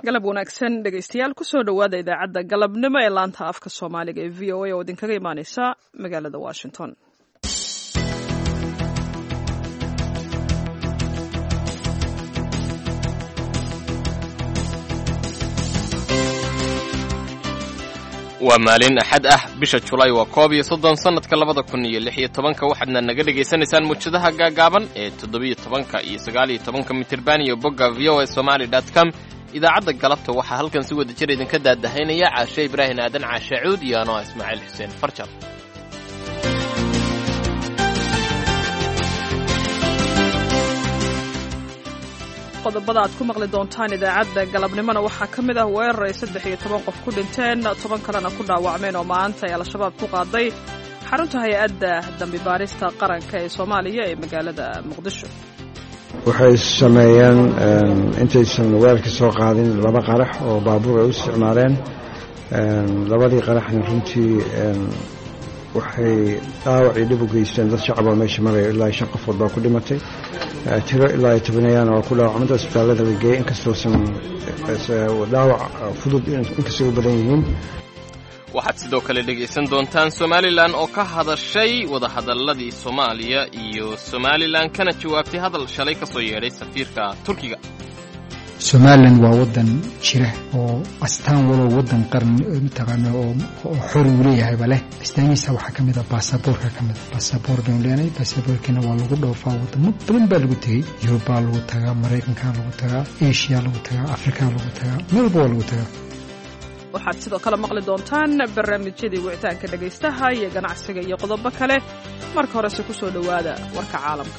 galab wanaagsan dhegaystayaal kusoo dhowaada idaacadda galabnimo ee laanta afka soomaaliga ee v o a oo idinkaga imaaneysa magaalada washington. waa maalin axad ah bisha July waa 31 sanadka 2016 waxaadna naga dhageysanaysaan muujadaha gaagaaban ee 17 iyo 19 mitirban iyo bogga voasomali.com. idaacadda galabta waxaa halkan si wada jir idinka daadahaynaya Caashe Ibraahin Aadan Caashe Cuud iyo anoo Ismaaciil Xuseen Farjar. qodobada aad ku maqli doontaan idaacadda galabnimona waxaa ka mid ah weerar ay 13 qof ku dhinteen 10 kalena ku dhaawacmeen oo maanta ay al-shabaab ku qaaday xarunta hay-adda dambi baarista qaranka ee Soomaaliya ee magaalada Muqdisho. waxay sameeyeen intaysan weerarka soo qaadin laba qarax oo baabuur ay u isticmaaleen labadii qaraxna runtii waxay dhaawac iyo dhib u geysteen dad shacab oo meesha maraya ilaa 5 qof baa ku dhimatay tiro ilaa 10 oo ku dhaawacmay isbitaalada la geeyay inkastoo dhaawac fudud inkastoo badan yihiin. waxaad sidoo kale dhegaysan doontaan Somaliland oo ka hadashay wada hadalladii Soomaaliya iyo Somaliland kana jawaabtay hadal shalay ka soo yeeray safiirka Turkiga. Somaliland waa wadan jira oo astaan wada wadan qaran taqaano oo xor u leeyahay bale astaaniisa waxa kamid ah baasaboorka kamid baasaboor dawladeed baasaboorkina waa lagu dhoofaa wadamo badan baa lagu tagay Yurub lagu tagaa Mareykanka lagu tagaa Asia lagu tagaa Afrika lagu tagaa meel walba lagu tagaa. waxaad sidoo kale maqli doontaan barnaamijyadii wicitaanka dhagaystaha iyo ganacsiga iyo qodobo kale marka horese ku soo dhowaada warka caalamka.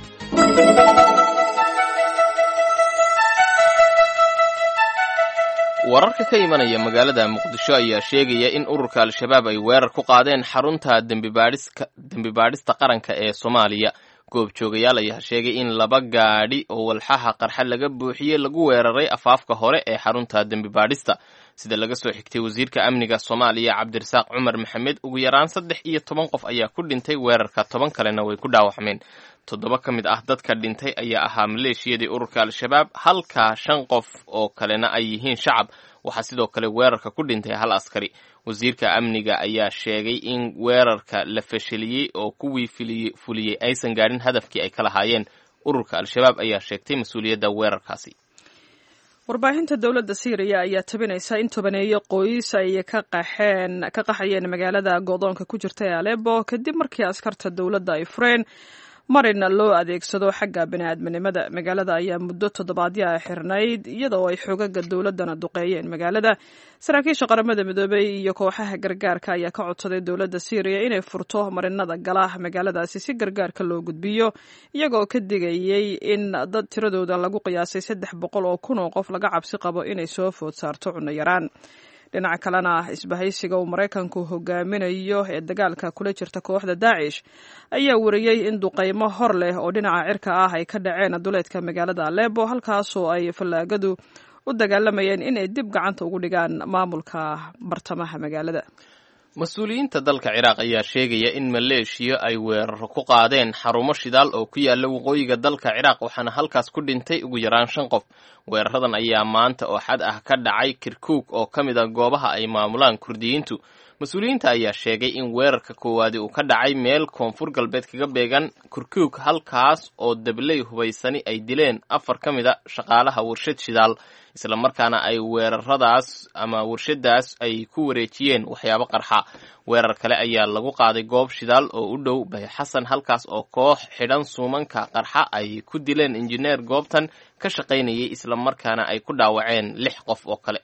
wararka ka imanaya magaalada Muqdisho ayaa sheegaya in ururka al-shabaab ay weerar ku qaadeen xarunta dambi baadhista qaranka ee Soomaaliya. goobjoogayaal ayaa sheegay in 2 gaadhi oo walxaha qarxa laga buuxiyay lagu weeraray afaafka hore ee xarunta dambi baadhista. sida laga soo xigtay wasiirka amniga Soomaaliya Cabdirasaaq Cumar Maxamed ugu yaraan 13 qof ayaa ku dhintay weerarka 10 kalena way ku dhaawacmeen. 7 ka mid ah dadka dhintay ayaa ahaa maleeshiyadii ururka al-shabaab halka 5 qof oo kalena ay yihiin shacab. waxaa sidoo kale weerarka ku dhintay 1 askari. wasiirka amniga ayaa sheegay in weerarka la fashiliyay oo kuwii fuliyay aysan gaarin hadafkii ay ka lahaayeen. ururka al-shabaab ayaa sheegtay mas'uuliyadda weerarkaasi. warbaahinta dawladda Syria ayaa tabinaysa in tobaneeyo qoys ay ka qaxayeen magaalada go'doonka ku jirta ee Aleppo kadib markii askarta dawladda ay fureen marin loo adeegsado xagga bini'aadminimada. magaalada ayaa muddo 7 ah xirnayd iyadoo ay xogaga dawladana duqeeyeen magaalada. saraakiisha qaramada midoobay iyo kooxaha gargaarka ayaa ka codsaday dawladda Syria inay furto marinada gala magaaladaasi si gargaarka loo gudbiyo, iyagoo ka digayay in dad tiradooda lagu qiyaasay 300,000 oo qof laga cabsi qabo inay soo food saarto cunno yaraan. dhinaca kalena isbahaysiga uu Mareykanku hogaaminayo ee dagaalka kula jirta kooxda Daesh ayaa wariyay in duqeymo hor leh oo dhinaca cirka ah ay ka dhaceen duleedka magaalada Aleppo halkaasoo ay fallaagadu u dagaalamayeen inay dib gacanta ugu dhigaan maamulka bartamaha magaalada. mas-uuliyiinta dalka Ciraaq ayaa sheegaya in maleeshiya ay weerar ku qaadeen xarumo shidaal oo ku yaala waqooyiga dalka Ciraaq waxaana halkaas ku dhintay ugu yaraan 5 qof. weeraradan ayaa maanta oo xad ah ka dhacay Kirkuk oo kamid ah goobaha ay maamulaan Kurdiyiintu. mas-uuliyiinta ayaa sheegay in weerarka koowaadi uu ka dhacay meel koonfur galbeed kaga beegan Kirkuk halkaas oo dabley hubaysani ay dileen 4 ka mid ah shaqaalaha warshad shidaal, isla markaana ay weeraradaas ama warshadaas ay ku wareejiyeen waxyaabo qarxa. weerar kale ayaa lagu qaaday goob shidaal oo u dhow Bay Xasan halkaas oo koox xidhan suumanka qarxa ay ku dileen injineer goobtan ka shaqaynayay isla markaana ay ku dhaawaceen 6 qof oo kale.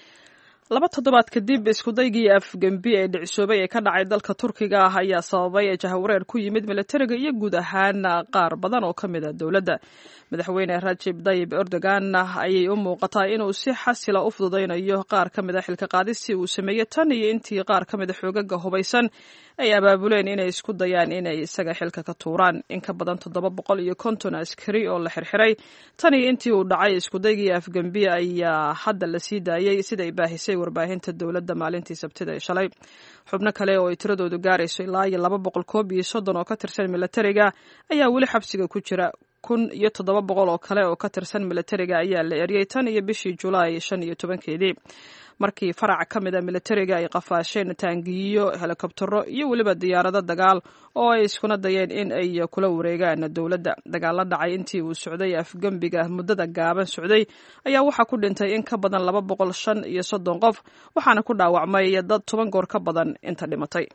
2 toddobaad kadib iskudaygii afgembi ee dhicisoobay ee ka dhacay dalka Turkiga ah ayaa sababay jahawareer ku yimid militariga iyo guud ahaan qaar badan oo ka mid ah dawladda. madaxweyne Recep Tayyip Erdogan ayay u muuqataa inuu si xasila u fududeynayo qaar ka mid ah xilka qaadistii uu sameeyay tan iyo intii qaar ka mid ah xogaga hubaysan ay abaabuleen inay isku dayaan inay isaga xilka ka tuuraan. in ka badan 750 askari oo la xirxiray tan iyo intii uu dhacay iskudaygii afgembi ayaa hadda la sii daayay sida ay baahisay warbaahinta dawladda maalintii Sabtida ee shalay. xubno kale oo ay tiradoodu gaarayso ilaa 230 oo ka tirsan militariga ayaa weli xabsiga ku jira, 1700 oo kale oo ka tirsan militariga ayaa la eryay tan iyo bishii Julaay 15keedii markii farac ka mid ah militariga ay qafaasheen taangiyo helikobtaro iyo waliba diyaarado dagaal oo ay iskuna dayeen in ay kula wareegaan dowladda. dagaal la dhacay intii uu socday afgambiga muddada gaaban socday ayaa waxaa ku dhintay in ka badan 235 qof waxaana ku dhaawacmay dad 10 goor ka badan inta dhimatay.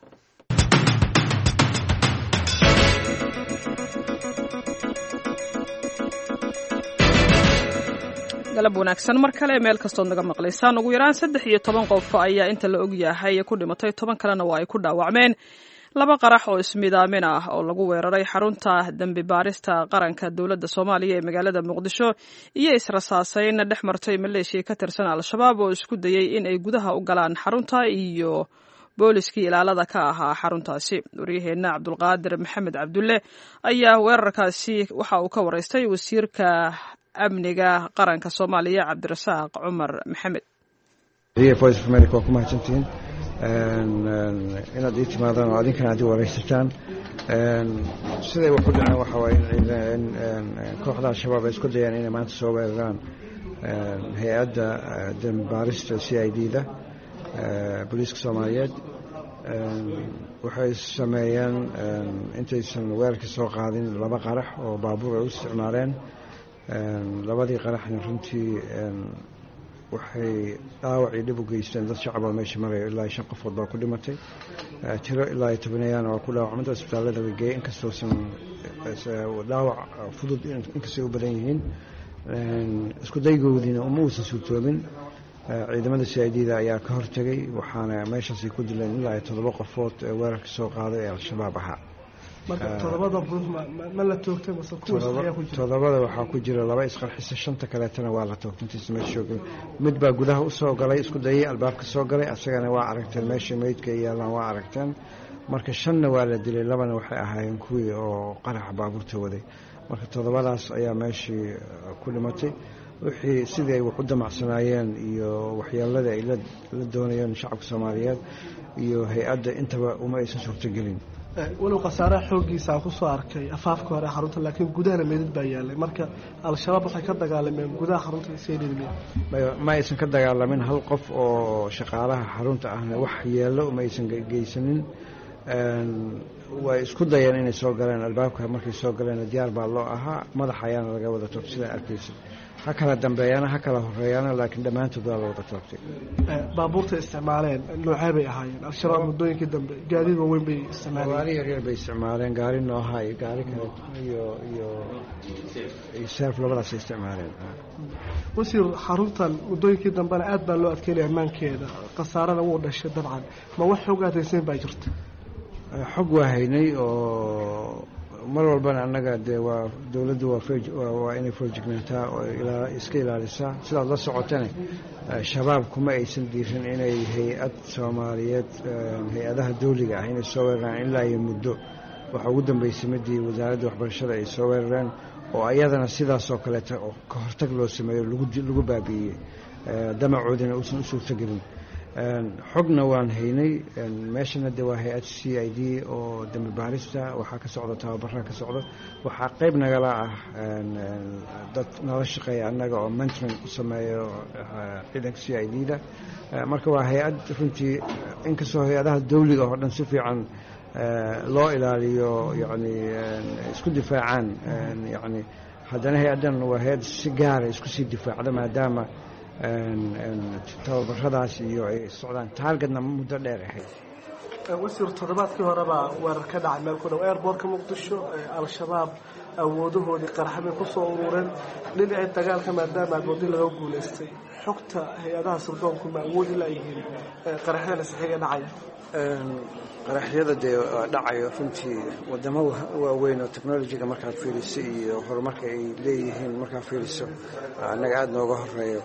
galab wanaagsan mar kale meel kastoo naga maqlaysaan. ugu yaraan 13 qof ayaa inta la og yahay ku dhimatay 10 kalena waa ay ku dhaawacmeen 2 qarax oo ismidaamin ah oo lagu weeraray xarunta dambi baarista qaranka dowladda Soomaaliya ee magaalada Muqdisho iyo israsaasayn dhex martay maleeshiya ka tirsan Al-Shabaab oo isku dayay in ay gudaha u galaan xarunta iyo booliskii ilaalada ka ahaa xaruntaasi. wariyaheena Cabdulqaadir Maxamed Cabdulle ayaa weerarkaasi waxa uu ka wareystay wasiirka amniga qaranka Soomaaliya Cabdirasaaq Cumar Maxamed. Voice of America ku mahadsantiin inaad timaadaan oo adinkana aad wareysataan siday wax u dhaceen waxa way in kooxda Shabaab ay isku dayeen inay maanta soo weeraraan hay'adda dambaarista CID-da booliska Soomaaliyeed waxay sameeyeen intaysan weerarka soo qaadin 2 qarax oo baabuur ay u isticmaaleen labadii qaraxna runtii waxay dhaawac iyo dhib u geysteen dad shacab oo meesha maray ilaa 5 qof oo ku dhimatay tiro ilaa 10 oo ku dhaawacmay isbitaalada la geeyay inkastoo san dhaawac fudud inkastoo u badan yihiin isku daygoodiina uma uusan suurtoobin ciidamada CID-da ayaa ka hortagay waxaana meeshaas ku dileen ilaa 7 qofood weerarka soo qaaday ee Al-Shabaab ahaa. marka 7 ruux ma la toogtay mise kuwa ayaa ku jira 7 waxa ku jira 2 isqarxisa 5 kaleetana waa la toogtay intii meesha joogay mid baa gudaha u soo galay isku dayay albaabka soo galay asagana waa aragteen meesha meydka yaalan waa aragteen marka 5 waa la dilay 2na waxay ahaayeen kuwii oo qarax baabuurta waday marka 7daas ayaa meeshii ku dhimatay wixii sidii ay wax u damacsanaayeen iyo waxyeelada ay la doonayeen shacabka Soomaaliyeed iyo hay'adda intaba uma aysan suurtagelin. walow qasaaraha xoogiisa ku soo arkay afaafka hore xarunta laakiin gudaha meedad baa yaalay marka Al-Shabaab waxay ka dagaalameen gudaha xarunta CID-da ma aysan ka dagaalamin hal qof oo shaqaalaha xarunta ahna wax yeelo ma aysan geysanin way isku dayeen inay soo galaan albaabka markay soo galeen diyaar baa loo ahaa madax ayaana laga wada toogtay arkaysa ha kala dambeeyana ha kala horeeyana laakiin dhamaantood waa la wada toogtay. baabuurta isticmaaleen noocay bay ahaayeen Al-Shabaab muddooyinkii dambe gaadiid weyn bay isticmaaleen gaari yar bay isticmaaleen gaari nooha iyo gaari kale iyo self labadaas isticmaaleen. wasiir xaruntan muddooyinkii dambena aad baa loo adkeeyay amaankeeda qasaarada uu dhashay dabcan ma wax xoog aadaysan baa jirta xog wahaynay oo mar walbana annaga waa dawladdu waa inay foojignaataa oo iska ilaalisaa sidaad la socotana shabaab kuma aysan diirin inay hay'ad Soomaaliyeed hay'adaha dawliga ah inay soo weeraraan ilaa iyo muddo waxa ugu dambeysay midii wasaaradda waxbarashada ay soo weerareen oo ayadana sidaas oo kale ka hortag loo sameeyo lagu baabiiyay damacoodina uusan u suurtagelin. xogna waan haynay meeshana waa hay'ad CID oo dambi baarista waxa ka socda tababarka ka socda waxa qayb nagala ah dad nala shaqeeya annaga oo mentoring ku sameeyo ciidanka CID-da marka waa hay'ad runtii inkastoo hay'adaha dawliga oo dhan si fiican loo ilaaliyo yani isku difaacaan yani haddana hay'adan waa hay'ad si gaar ah isku sii difaacda maadaama tababaradaas iyo ay socdaan targetna muddo dheer ahayd. wasiir toddobaadkii hore baa weerar ka dhacay meel ku dhow airportka Muqdisho Al-Shabaab awoodahoodii qaraxmay ku soo urureen dhinaca dagaalka maadaama awoodii laga guuleystay xogta hay'adaha sirdoonku ma awoodi la yihiin qaraxyada saxiiga dhacaya qaraxyada dhacayo runtii wadamo waaweyn oo technology-ga markaad fiiriso iyo horumarka ay leeyihiin markaad fiiriso annaga aad nooga horeeyo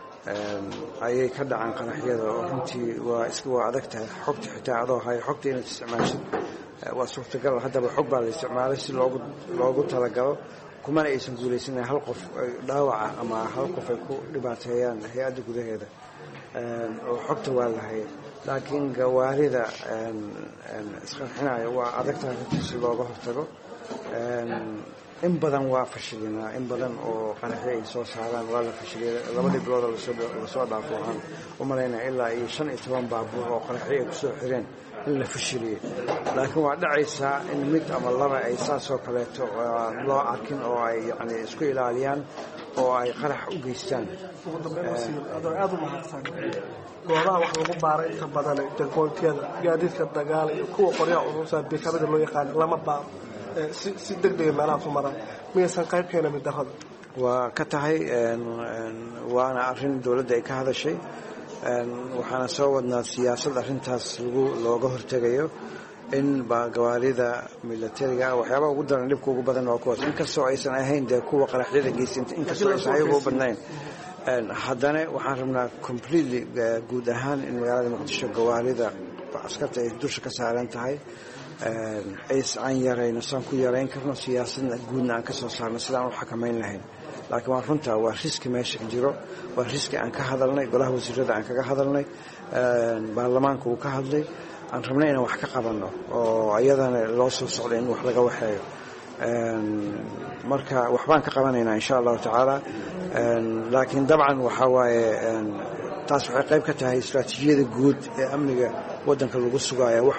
ayay ka dhacaan qaraxyada oo runtii waa adag tahay xogta xitaa adoo hay xogta inaad isticmaashid waa suurtagal haddaba xog baa la isticmaalay si loogu talagalo kumana aysan guulaysan hal qof dhaawaca ama hal qof ay ku dhibaateeyaan hay'adda gudaheeda oo xogta waa lahay laakiin gawaarida isqarxinaya waa adag tahay si looga hortago in badan waa fashilina in badan oo qaraxyo ay soo saaraan waa la fashiliyay 2 bilood la soo dhaafo waxaan u malaynaa ilaa 15 baabuur oo qaraxyo ay ku soo xireen in la fashiliyay laakiin waa dhacaysaa in mid ama laba ay saasoo kaleeto loo arkin oo ay yani isku ilaaliyaan oo ay qarax u geystaan aad u mahadsan goobaha wax lagu baaray inta badan checkpointyada gaadiidka dagaal iyo kuwa qoryaha urusa bikabada loo yaqaan lama baaro si degdeg meelaha ku maran miyaysan qayb keena mid darrada waa ka tahay waana arrin dowladda ay ka hadashay waxaana soo wadnaa siyaasad arrintaas looga hortegayo in gawaarida militariga waxyaabaha ugu daran dhibka ugu badan waa kuwaas inkastoo aysan ahayn dee kuwa qaraxyada geysanta inkastoo aysan ayagu u badnayn haddana waxaan rabnaa completely guud ahaan in magaalada muqdisho gawaarida askarta ay dusha ka saaran tahay aan yarayno saan ku yarayn karno siyaasadna guudna aan ka soo saarno sidaan u xakamayn lahayn laakiin waa runtaa waa riski meesha ka jiro waa riski aan ka hadalnay golaha wasiirada aan kaga hadalnay baarlamaanka uu ka hadlay aan rabnay inaan wax ka qabanno oo iyadana loo soo socdo in wax laga waxeeyo marka waxbaan ka qabanaynaa insha allahu tacaala laakiin dabcan waxaa waaye taas waxay qayb ka tahay istaraatiijiyada guud ee amniga waddanka lagu sugaaya wax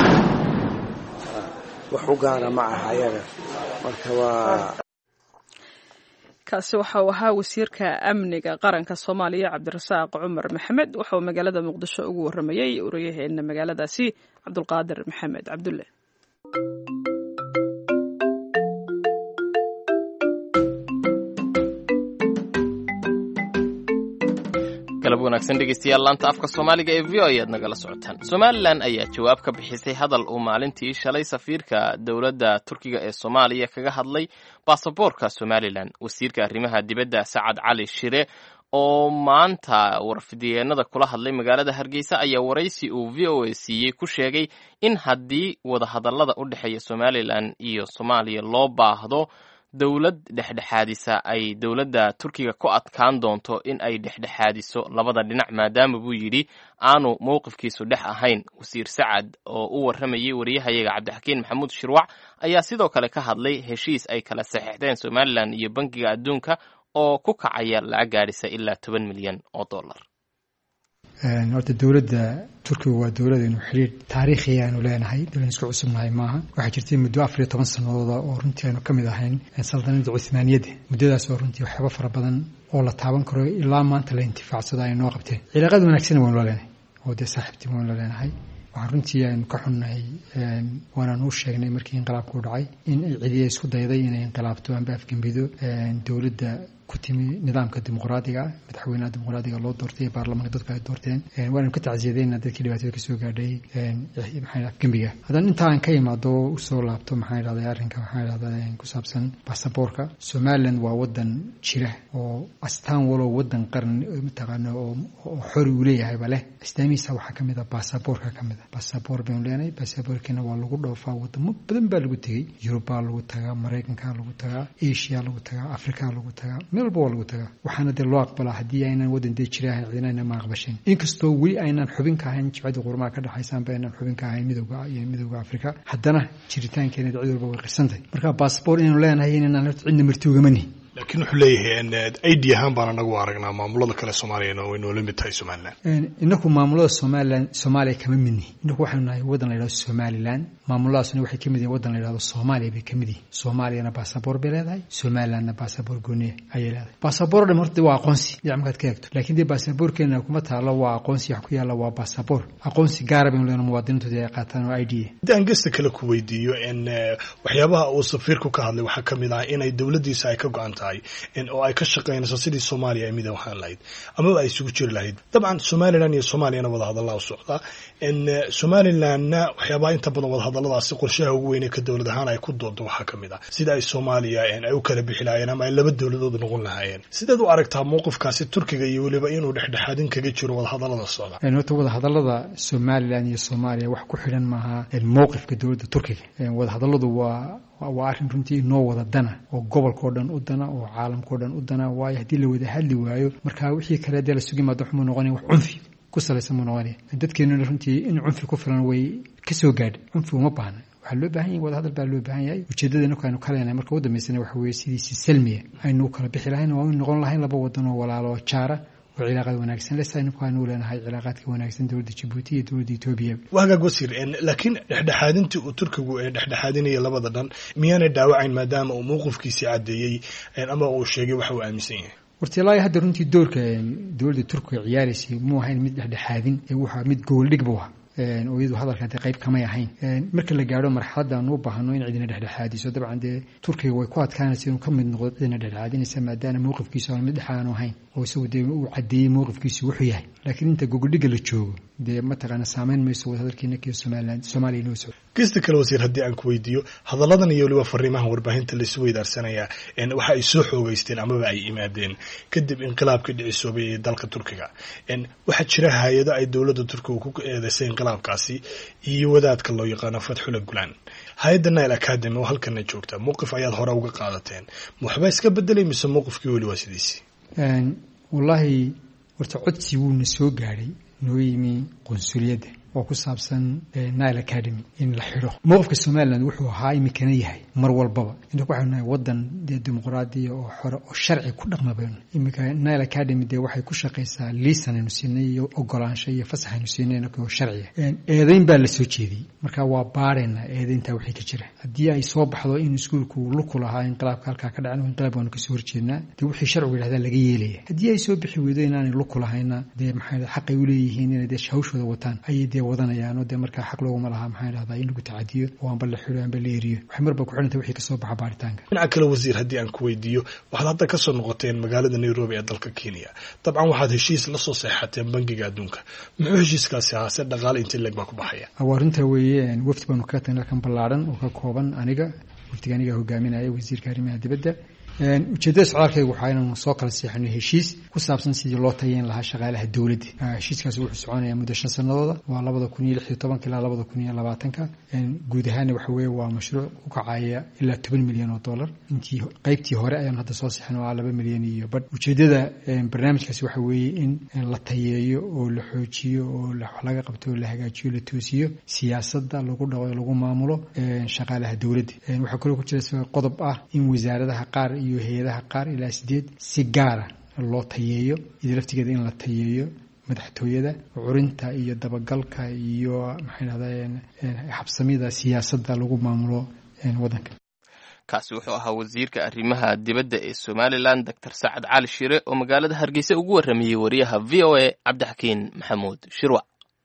u gaara ma aha ayaga marka waa kaasi waxa uu ahaa wasiirka amniga qaranka Soomaaliya Cabdirasaaq Cumar Maxamed waxa uu magaalada Muqdisho ugu waramayay urayaheena magaaladaasi Cabdulqaadir Maxamed Cabdulle galab wanaagsan dhegeystayaal laanta afka Soomaaliga ee VO ayaad nagala socotaan Somaliland ayaa jawaab ka bixisay hadal uu maalintii shalay safiirka dawladda Turkiga ee Soomaaliya kaga hadlay baasaboorka Somaliland wasiirka arrimaha dibadda Sacad Cali Shire oo maanta warfidiyeenada kula hadlay magaalada Hargeysa ayaa waraysi uu VOA siiyay ku sheegay in haddii wada hadallada u dhaxeeya Somaliland iyo Soomaaliya loo baahdo dawlad dhexdhexaadisa ay dawladda Turkiga ku adkaan doonto in ay dhexdhexaadiso labada dhinac maadaama buu yidhi aanu mowqifkiisu dhex ahayn wasiir Sacad oo u waramayay wariyahayaga Cabdixakiin Maxamuud Shirwac ayaa sidoo kale ka hadlay heshiis ay kala saxiixdeen Somaliland iyo Bangiga Adduunka oo ku kacaya lacag gaarisa ilaa $10 milyan horta dawladda Turkiga waa dawlad inuu xiriir taariikhi aanu leenahay dawlad isku cusubnahay maaha waxaa jirtay muddo 14 sanadood oo runtii aanu kamid ahayn saldanada Uthmaaniyada muddadaas oo runtii waxba fara badan oo la taaban karo ilaa maanta la intifaacsada ay noo qabteen cilaaqad wanaagsan waan leenahay oo de saaxiibtii waan leenahay waxaan runtii aan ka xunnahay waana u sheegnay markii inqilaabku dhacay in ay ciidiye isku dayday inay inqilaabto amba afgambido dawladda ku timi nidaamka dimuqraadiga madaxweynaha dimuqraadiga loo doortay baarlamaanka dadka ay doorteen waana ka tacsiyadeynaa dadkii dhibaatada ka soo gaadhay maxay afgambiga haddana intaan ka imaado u soo laabto maxay yiraahdaa arrinka waxay yiraahdaa ku saabsan baasaboorka Somaliland waa wadan jira oo astaan walo wadan qaran mataqaana oo xor u leeyahay bale istaamiisa waxa kamid ah baasaboorka kamid ah baasaboor baan leenahay baasaboorkina waa lagu dhoofaa wadamo badan baa lagu tagay Yurub lagu tagaa Mareykanka lagu tagaa Asia lagu tagaa Afrika lagu tagaa melbo lagu tagaa waxaana de loo aqbalaa hadii aynan wadan de jiraahay cidina ma aqbashin inkastoo wali aynan xubin ka ahayn jibcada qurmaa ka dhaxaysan baynan xubin ka ahayn midowga Afrika haddana jiritaankeena cid walba way qirsantay marka baasaboor inuu leenahay inaan cidna martuugamani laakiin wuxuu leeyahay ID ahaan baan anagu aragnaa maamulada kale Soomaaliyeed oo inuu limit tahay Somaliland inaku maamulada Soomaaliya kama midni inaku waxaan nahay wadan la yiraahdo Somaliland maamuladaasna waxay kamid yihiin wadan la yiraahdo Soomaaliya bay kamid yihiin Soomaaliyana baasaboor bay leedahay Somalilandna baasaboor gooni ay leedahay baasaboor horta waa aqoonsi yacni ka eegto laakiin de baasaboorkeena kuma taalo waa aqoonsi wax ku yaala waa baasaboor aqoonsi gaar ah in muwaadiniintu ay qaataan oo ID hadaan gasta kale ku weydiiyo in waxyaabaha uu safiirku ka hadlay waxa kamid ah in ay dawladdiisa ay ka go'an oo ay ka shaqeynayso sidii Soomaaliya ay midaan waxaan lahayd ama ay isugu jiri lahayd dabcan Somaliland iyo Soomaaliyana wada hadallo socda in Somalilandna waxyaabaha inta badan wada hadalladaasi qorshaha ugu weyn ee ka dawlad ahaan ay ku doodo waxa kamid ah sida ay Soomaaliya ay u kala bixi lahaayeen ama ay laba dawladood noqon lahaayeen sidaad u aragtaa mowqifkaasi Turkiga iyo waliba inuu dhexdhexaadin kaga jiro wada hadallada socda horta wada hadallada Somaliland iyo Soomaaliya wax ku xiran maaha mowqifka dawladda Turkiga wada hadalladu waa arrin runtii noo wada dana oo gobolka oo dhan u dana oo caalamka oo dhan u dana waayo hadii la wada hadli waayo marka wixii kale de la sugi maado xumo noqonay wax cunfi ku salaysan noqonay dadkeena runtii in cunfi ku filan way ka soo gaadhay cunfi uma baahna waxaa loo baahan yahay wada hadal baa loo baahan yahay ujeedadana kaanu ka leenahay marka ugu dambeysana waxa weeye sidiisi salmiya aynu kala bixi lahayn oo noqon lahayn laba wadan oo walaalo jaara oo cilaaqad wanaagsan leh saynu kaanu leenahay cilaaqadka wanaagsan dowladda Djibouti iyo dowladda Ethiopia wagaag wasiir laakiin dhexdhexaadintii uu Turkigu dhexdhexaadinaya labada dhan miyaanay dhaawacayn maadaama uu mowqifkiisa cadeeyay ama uu sheegay waxa uu aaminsan yahay wartilaahi hadda runtii doorka dowladda Turkiga ciyaaraysay muu ahayn mid dhexdhexaadin ee waxa mid gool dhig buu ahaa oo iyadu hadalka qayb kama yahayn marka la gaaro marxaladda aan u baahno in cidina dhexdhexaadiso dabcan de Turkiga way ku adkaanaysaa inuu ka mid noqdo cidina dhexdhexaadinaysa maadaama mowqifkiisa aan mid dhexaan ahayn oo isagu de uu cadeeyay mowqifkiisa wuxuu yahay laakiin inta gogoldhiga la joogo de ma taqaana saameyn mayso wada hadalkiina iyo Soomaaliya inuu soo kasta kale wasiir haddii aan ku weydiiyo hadaladan iyo waliba fariimaha warbaahinta la isku weydaarsanaya waxa ay soo xoogaysteen amaba ay imaadeen kadib inqilaabkii dhicisoobay ee dalka Turkiga waxa jira hay'ado ay dowladda Turkiga ku eedeysay inqilaabkaasi iyo wadaadka loo yaqaan Fathullah Gulen hay'adda Nile Academy oo halkan joogta mowqif ayaad hore uga qaadateen waxba iska bedelay mise mowqifkii wali waa sidiisi wallahi warta codsi wuu na soo gaaray noo yimi qonsuliyadda oo ku saabsan Nile Academy in la xiro mowqifka Soomaaliland wuxuu ahaa imikana yahay mar walbaba inta ku xirnaa wadan dimuqraadi oo xor oo sharci ku dhaqmaban imika Nile Academy waxay ku shaqeysaa liisan inuu siinay iyo ogolaansho iyo fasax inuu siinay oo sharci eedayn baa la soo jeediyay marka waa baarayna eedaynta wixii ka jira haddii ay soo baxdo in iskuulku luku lahaa inqilaabka halka ka dhacay inqilaab waanu ka soo horjeednaa wixii sharcigu yiraahdaa laga yeelaya haddii ay soo bixi weydo inaan luku lahayna maxay xaq ay u leeyihiin inay hawshooda wataan ay wadanayaan oo marka xaq loogu malaha maxay raahdaa in lagu tacaadiyo oo aan bal xiro aan bal leeriyo waxay marba ku xirantay wixii ka soo baxa baaritaanka dhinaca kale wasiir haddii aan ku weydiiyo waxaad hadda ka soo noqoteen magaalada Nairobi ee dalka Kenya dabcan waxaad heshiis la soo saxateen bangiga adduunka muxuu heshiiskaasi ahaa si dhaqaale inta leeg baa ku baxaya awaarinta weeye wafdi baanu ka tagnaa kan ballaaran oo ka kooban aniga wafdiganiga hogaaminaya wasiirka arrimaha dibadda ujeedada socdaalkaygu waxaa inaan soo kala siixano heshiis ku saabsan sidii loo tayeyn lahaa shaqaalaha dawladda heshiiskaasi wuxuu soconayaa muddo 5 sanadooda waa 2016 ilaa 2020 guud ahaan waxa weeye waa mashruuc ku kacaya ilaa $10 milyan intii qaybtii hore ayaan hadda soo siixnay waa 2 milyan iyo badh ujeedada barnaamijkaasi waxa weeye in la tayeeyo oo la xoojiyo oo laga qabto oo la hagaajiyo la toosiyo siyaasadda lagu dhaqo lagu maamulo shaqaalaha dawladda waxa kale oo ku jira qodob ah in wasaaradaha qaar iyo hay'adaha qaar ilaa 8 si gaar ah loo tayeeyo idilaftigeeda in la tayeeyo madaxtooyada curinta iyo dabagalka iyo maxay rahdeen habsamida siyaasadda lagu maamulo wadanka kaasi wuxuu ahaa wasiirka arrimaha dibadda ee Somaliland Dr. Saad Cali Shire oo magaalada Hargeysa ugu warramiyay wariyaha VOA Cabdixakiin Maxamuud Shirwa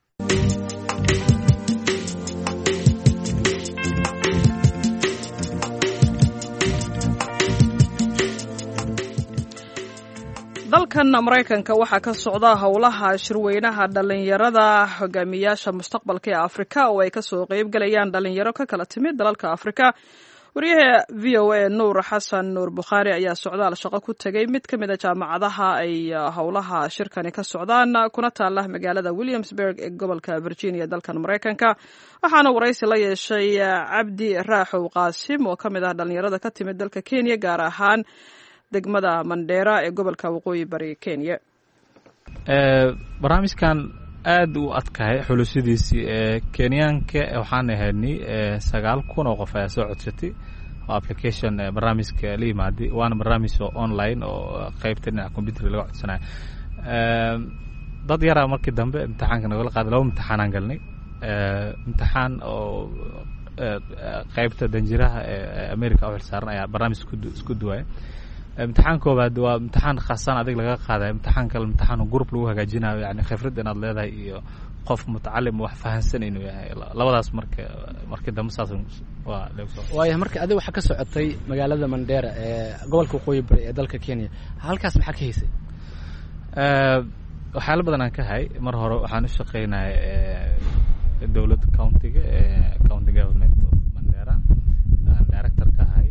dalkan Mareykanka waxaa ka socda howlaha shirweynaha dhalinyarada hogaamiyaasha mustaqbalka ee Afrika oo ay ka soo qayb galayaan dhalinyaro ka kala timid dalalka Afrika wariyaha VOA Nuur Xasan Nuur Bukhari ayaa socdaal shaqo ku tagay mid ka mid ah jaamacadaha ay howlaha shirkani ka socdaan kuna taala magaalada Williamsburg ee gobolka Virginia dalkan Mareykanka waxaana waraysi la yeeshay Cabdi Raaxow Qaasim oo ka mid ah dhalinyarada ka timid dalka Kenya gaar ahaan degmada Mandera ee gobolka waqooyi bari Kenya barnaamijkan aad u adkaay xulusidiisii Kenyaanka waxaan ahaynay 9,000 oo qof ayaa soo codsatay application barnaamijka la yimaaday waana barnaamij online oo qaybta dhinaca computer laga codsanayo dad yar markii dambe imtixaanka naga qaaday laba imtixaan aan galnay imtixaan oo qaybta danjiraha ee America oo xilsaaran ayaa barnaamij isku duway imtixaan koobaad waa imtixaan khaasan adig laga qaaday imtixaan kale imtixaan group lagu hagaajinayo yani khibrad inaad leedahay iyo qof mutacallim wax fahansan inuu yahay labadaas markii dambe saas waa waayahay marka adiga waxa ka socotay magaalada Mandera ee gobolka waqooyi bari ee dalka Kenya halkaas maxaa ka haysay waxyaalo badan aan ka hay mar hore waxaan u shaqeynay dawladda county-ga county government of Mandera director ka hay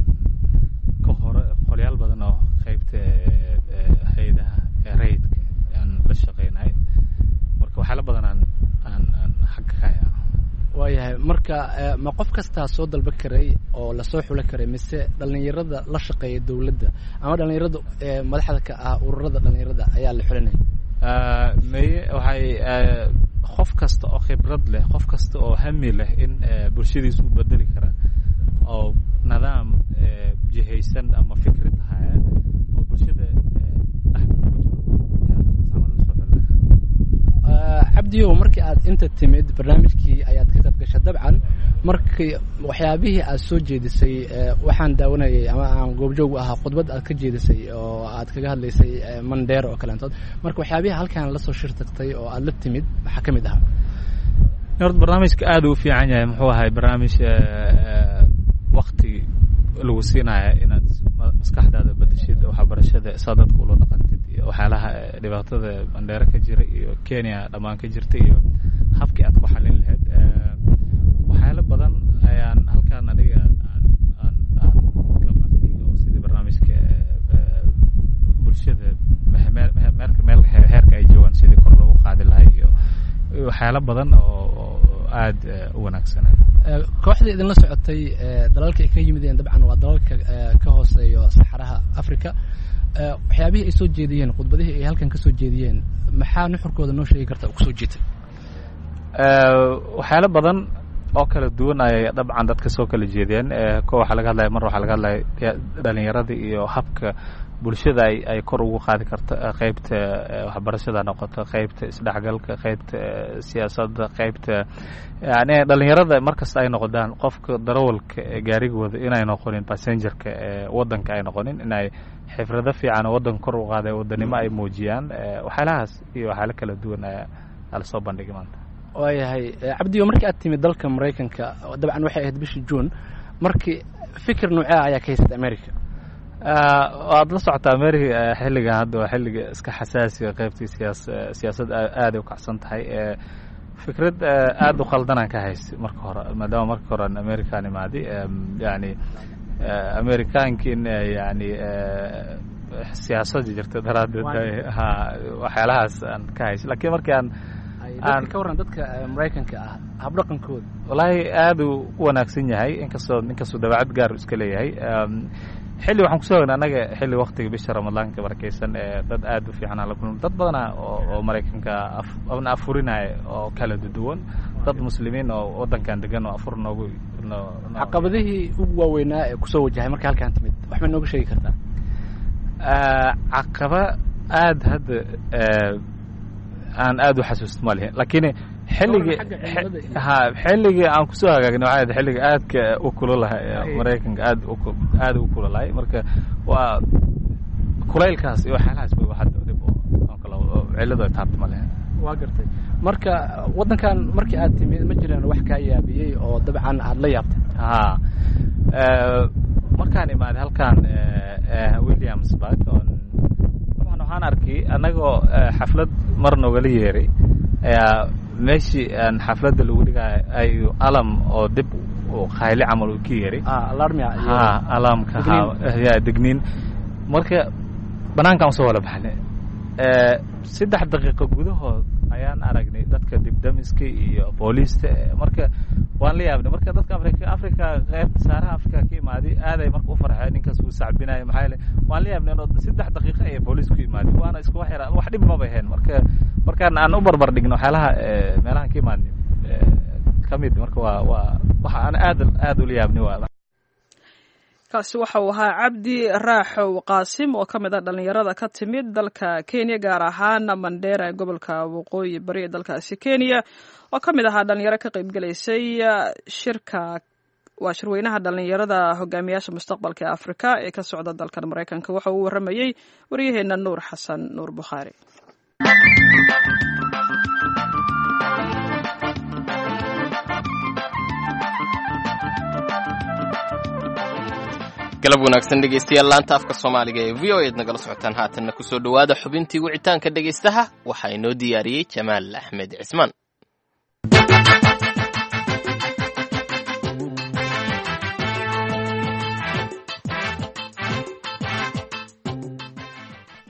qolyaal badan oo qaybta hay'adaha rayidka aan la shaqeynay marka waxyaalo badan aan xaq ka hay waayahay marka ma qof kasta soo dalba karay oo la soo xula karay mise dhalinyarada la shaqeeya dawladda ama dhalinyarada madaxda ka ah ururada dhalinyarada ayaa la xulinay qof kasta oo khibrad leh qof kasta oo hami leh in bulshadiisa u bedeli kara oo nidaam jihaysan ama fikrad haya oo bulshada cabdiyo markii aad inta timid barnaamijkii ayaad ka qayb gashay dabcan markii waxyaabihii aad soo jeedisay waxaan daawanayay ama aan goobjoog u ahaa khudbad aad ka jeedisay oo aad kaga hadlaysay Mandheera oo kaleantood marka waxyaabihii halkan la soo shirtagtay oo aad la timid maxaa ka mid ahaa horta barnaamijka aad u fiican yahay muxuu ahay barnaamij waqti lagu siinayo inaad maskaxdaada bedeshid waxbarashada sadadka ula dhaqantid iyo waxyaalaha dhibaatada Mandheera ka jira iyo Kenya dhamaan ka jirta iyo habkii aad ku xalin lahayd waxyaalo badan ayaan halkaan aniga aan ka bartay oo sidii barnaamijka bulshada meel heerka ay joogaan sidii kor loogu qaadi lahaa iyo waxyaalo badan oo aad u wanaagsan kooxda idin la socotay dalalka ay ka yimideen dabcan waa dalalka ka hooseeyo saxaraha Afrika waxyaabihii ay soo jeediyeen khudbadihii ay halkan ka soo jeediyeen maxaa nuxurkooda noo sheegi kartaa ku soo jeetay waxyaalo badan oo kala duwan ay dabcan dadka soo kala jeediyeen koox waxa laga hadlay mar waxa laga hadlay dhalinyarada iyo habka bulshada ay kor ugu qaadi karto qaybta waxbarashada noqoto qaybta isdhexgalka qaybta siyaasadda qaybta yani dhalinyarada markasta ay noqdaan qofka darawalka gaarigooda inay noqonin passengerka wadanka ay noqonin inay xifrado fiican wadan kor u qaaday wadanimo ay muujiyaan waxyaalahaas iyo waxyaalo kala duwan la soo bandhigay maanta waayahay cabdiyo markii aad timid dalka Mareykanka dabcan waxay ahayd bishii June markii fikir nuucaa ayaa ka haystay America aad la socota America xilligan hadda waa xilliga iska xasaasiga qaybtii siyaasad aad u kacsan tahay fikrad aad u qaldan ka haystay marka hore maadaama marka hore American imaadi yani Americankin yani siyaasad jirta daraaddeed waxyaalahaas aan ka haystay laakiin markii aan ka waran dadka Mareykanka ah habdhaqankooda wallahi aad u wanaagsan yahay inkastoo dabeecad gaar iska leeyahay xilli waxaan ku soo ognaa anaga xilli waqtiga bisha Ramadaanka barakeysan dad aad u fiican la kulmo dad badan oo Mareykanka afurinaya oo kala duwan dad muslimiin oo wadankan degan oo afur noogu caqabadihii ugu waaweynaa ee ku soo wajahay marka halkaan timid wax ma nooga sheegi kartaa caqaba aad hadda aan aad u xasuusto ma leeyahay laakiin xilligii aan ku soo hagaagnay waxa xilliga aadka u kululahay Mareykanka aad u kululahay marka waa kulaylkaas iyo waxyaalahaas bay waxa dib oo kala cilada taabta ma leeyahay waa gartay marka wadankan markii aad timid ma jiraan wax ka yaabiyay oo dabcan aad la yaabtay markaan imaaday halkaan Williamsburg waxaan arkay anagoo xaflad mar noogala yeeray ayaa meeshii aan xafladda lagu dhigay ay alam oo dib oo khayli camal u ka yeeray alamka degniin marka banaankan soo wala baxnay 3 daqiiqo gudahood ayaan aragnay dadka dibdamiska iyo booliska marka waan la yaabnay marka dadka Afrika qaybta saaraha Afrika ka imaaday aaday marka u farxay ninkaas uu sacbinay maxay le waan la yaabnay 3 daqiiqo ay boolisku imaaday waana isku wax dhib ma baaheen markaan aan u barbar dhigno waxyaalaha meelaha ka imaaday kamid marka waa waxa aan aad u la yaabnay waa kaasi waxa uu ahaa Cabdi Raaxow Qaasim oo kamid ah dhalinyarada ka timid dalka Kenya gaar ahaan Mandheera ee gobolka waqooyi bari ee dalkaasi Kenya oo kamid ah dhalinyaro ka qayb galaysay shirweynaha dhalinyarada hogaamiyaasha mustaqbalka Afrika ee ka socda dalka Mareykanka waxa uu waramayay wariyaheena Nuur Xasan Nuur Bukhari galab wanaagsan dhegeystayaal laanta afka Soomaaliga ee VOA eed nagala socotaan haatanna ku soo dhawaada xubintii wicitaanka dhegeystaha waxa inoo diyaariyay Jamaal Axmed Cismaan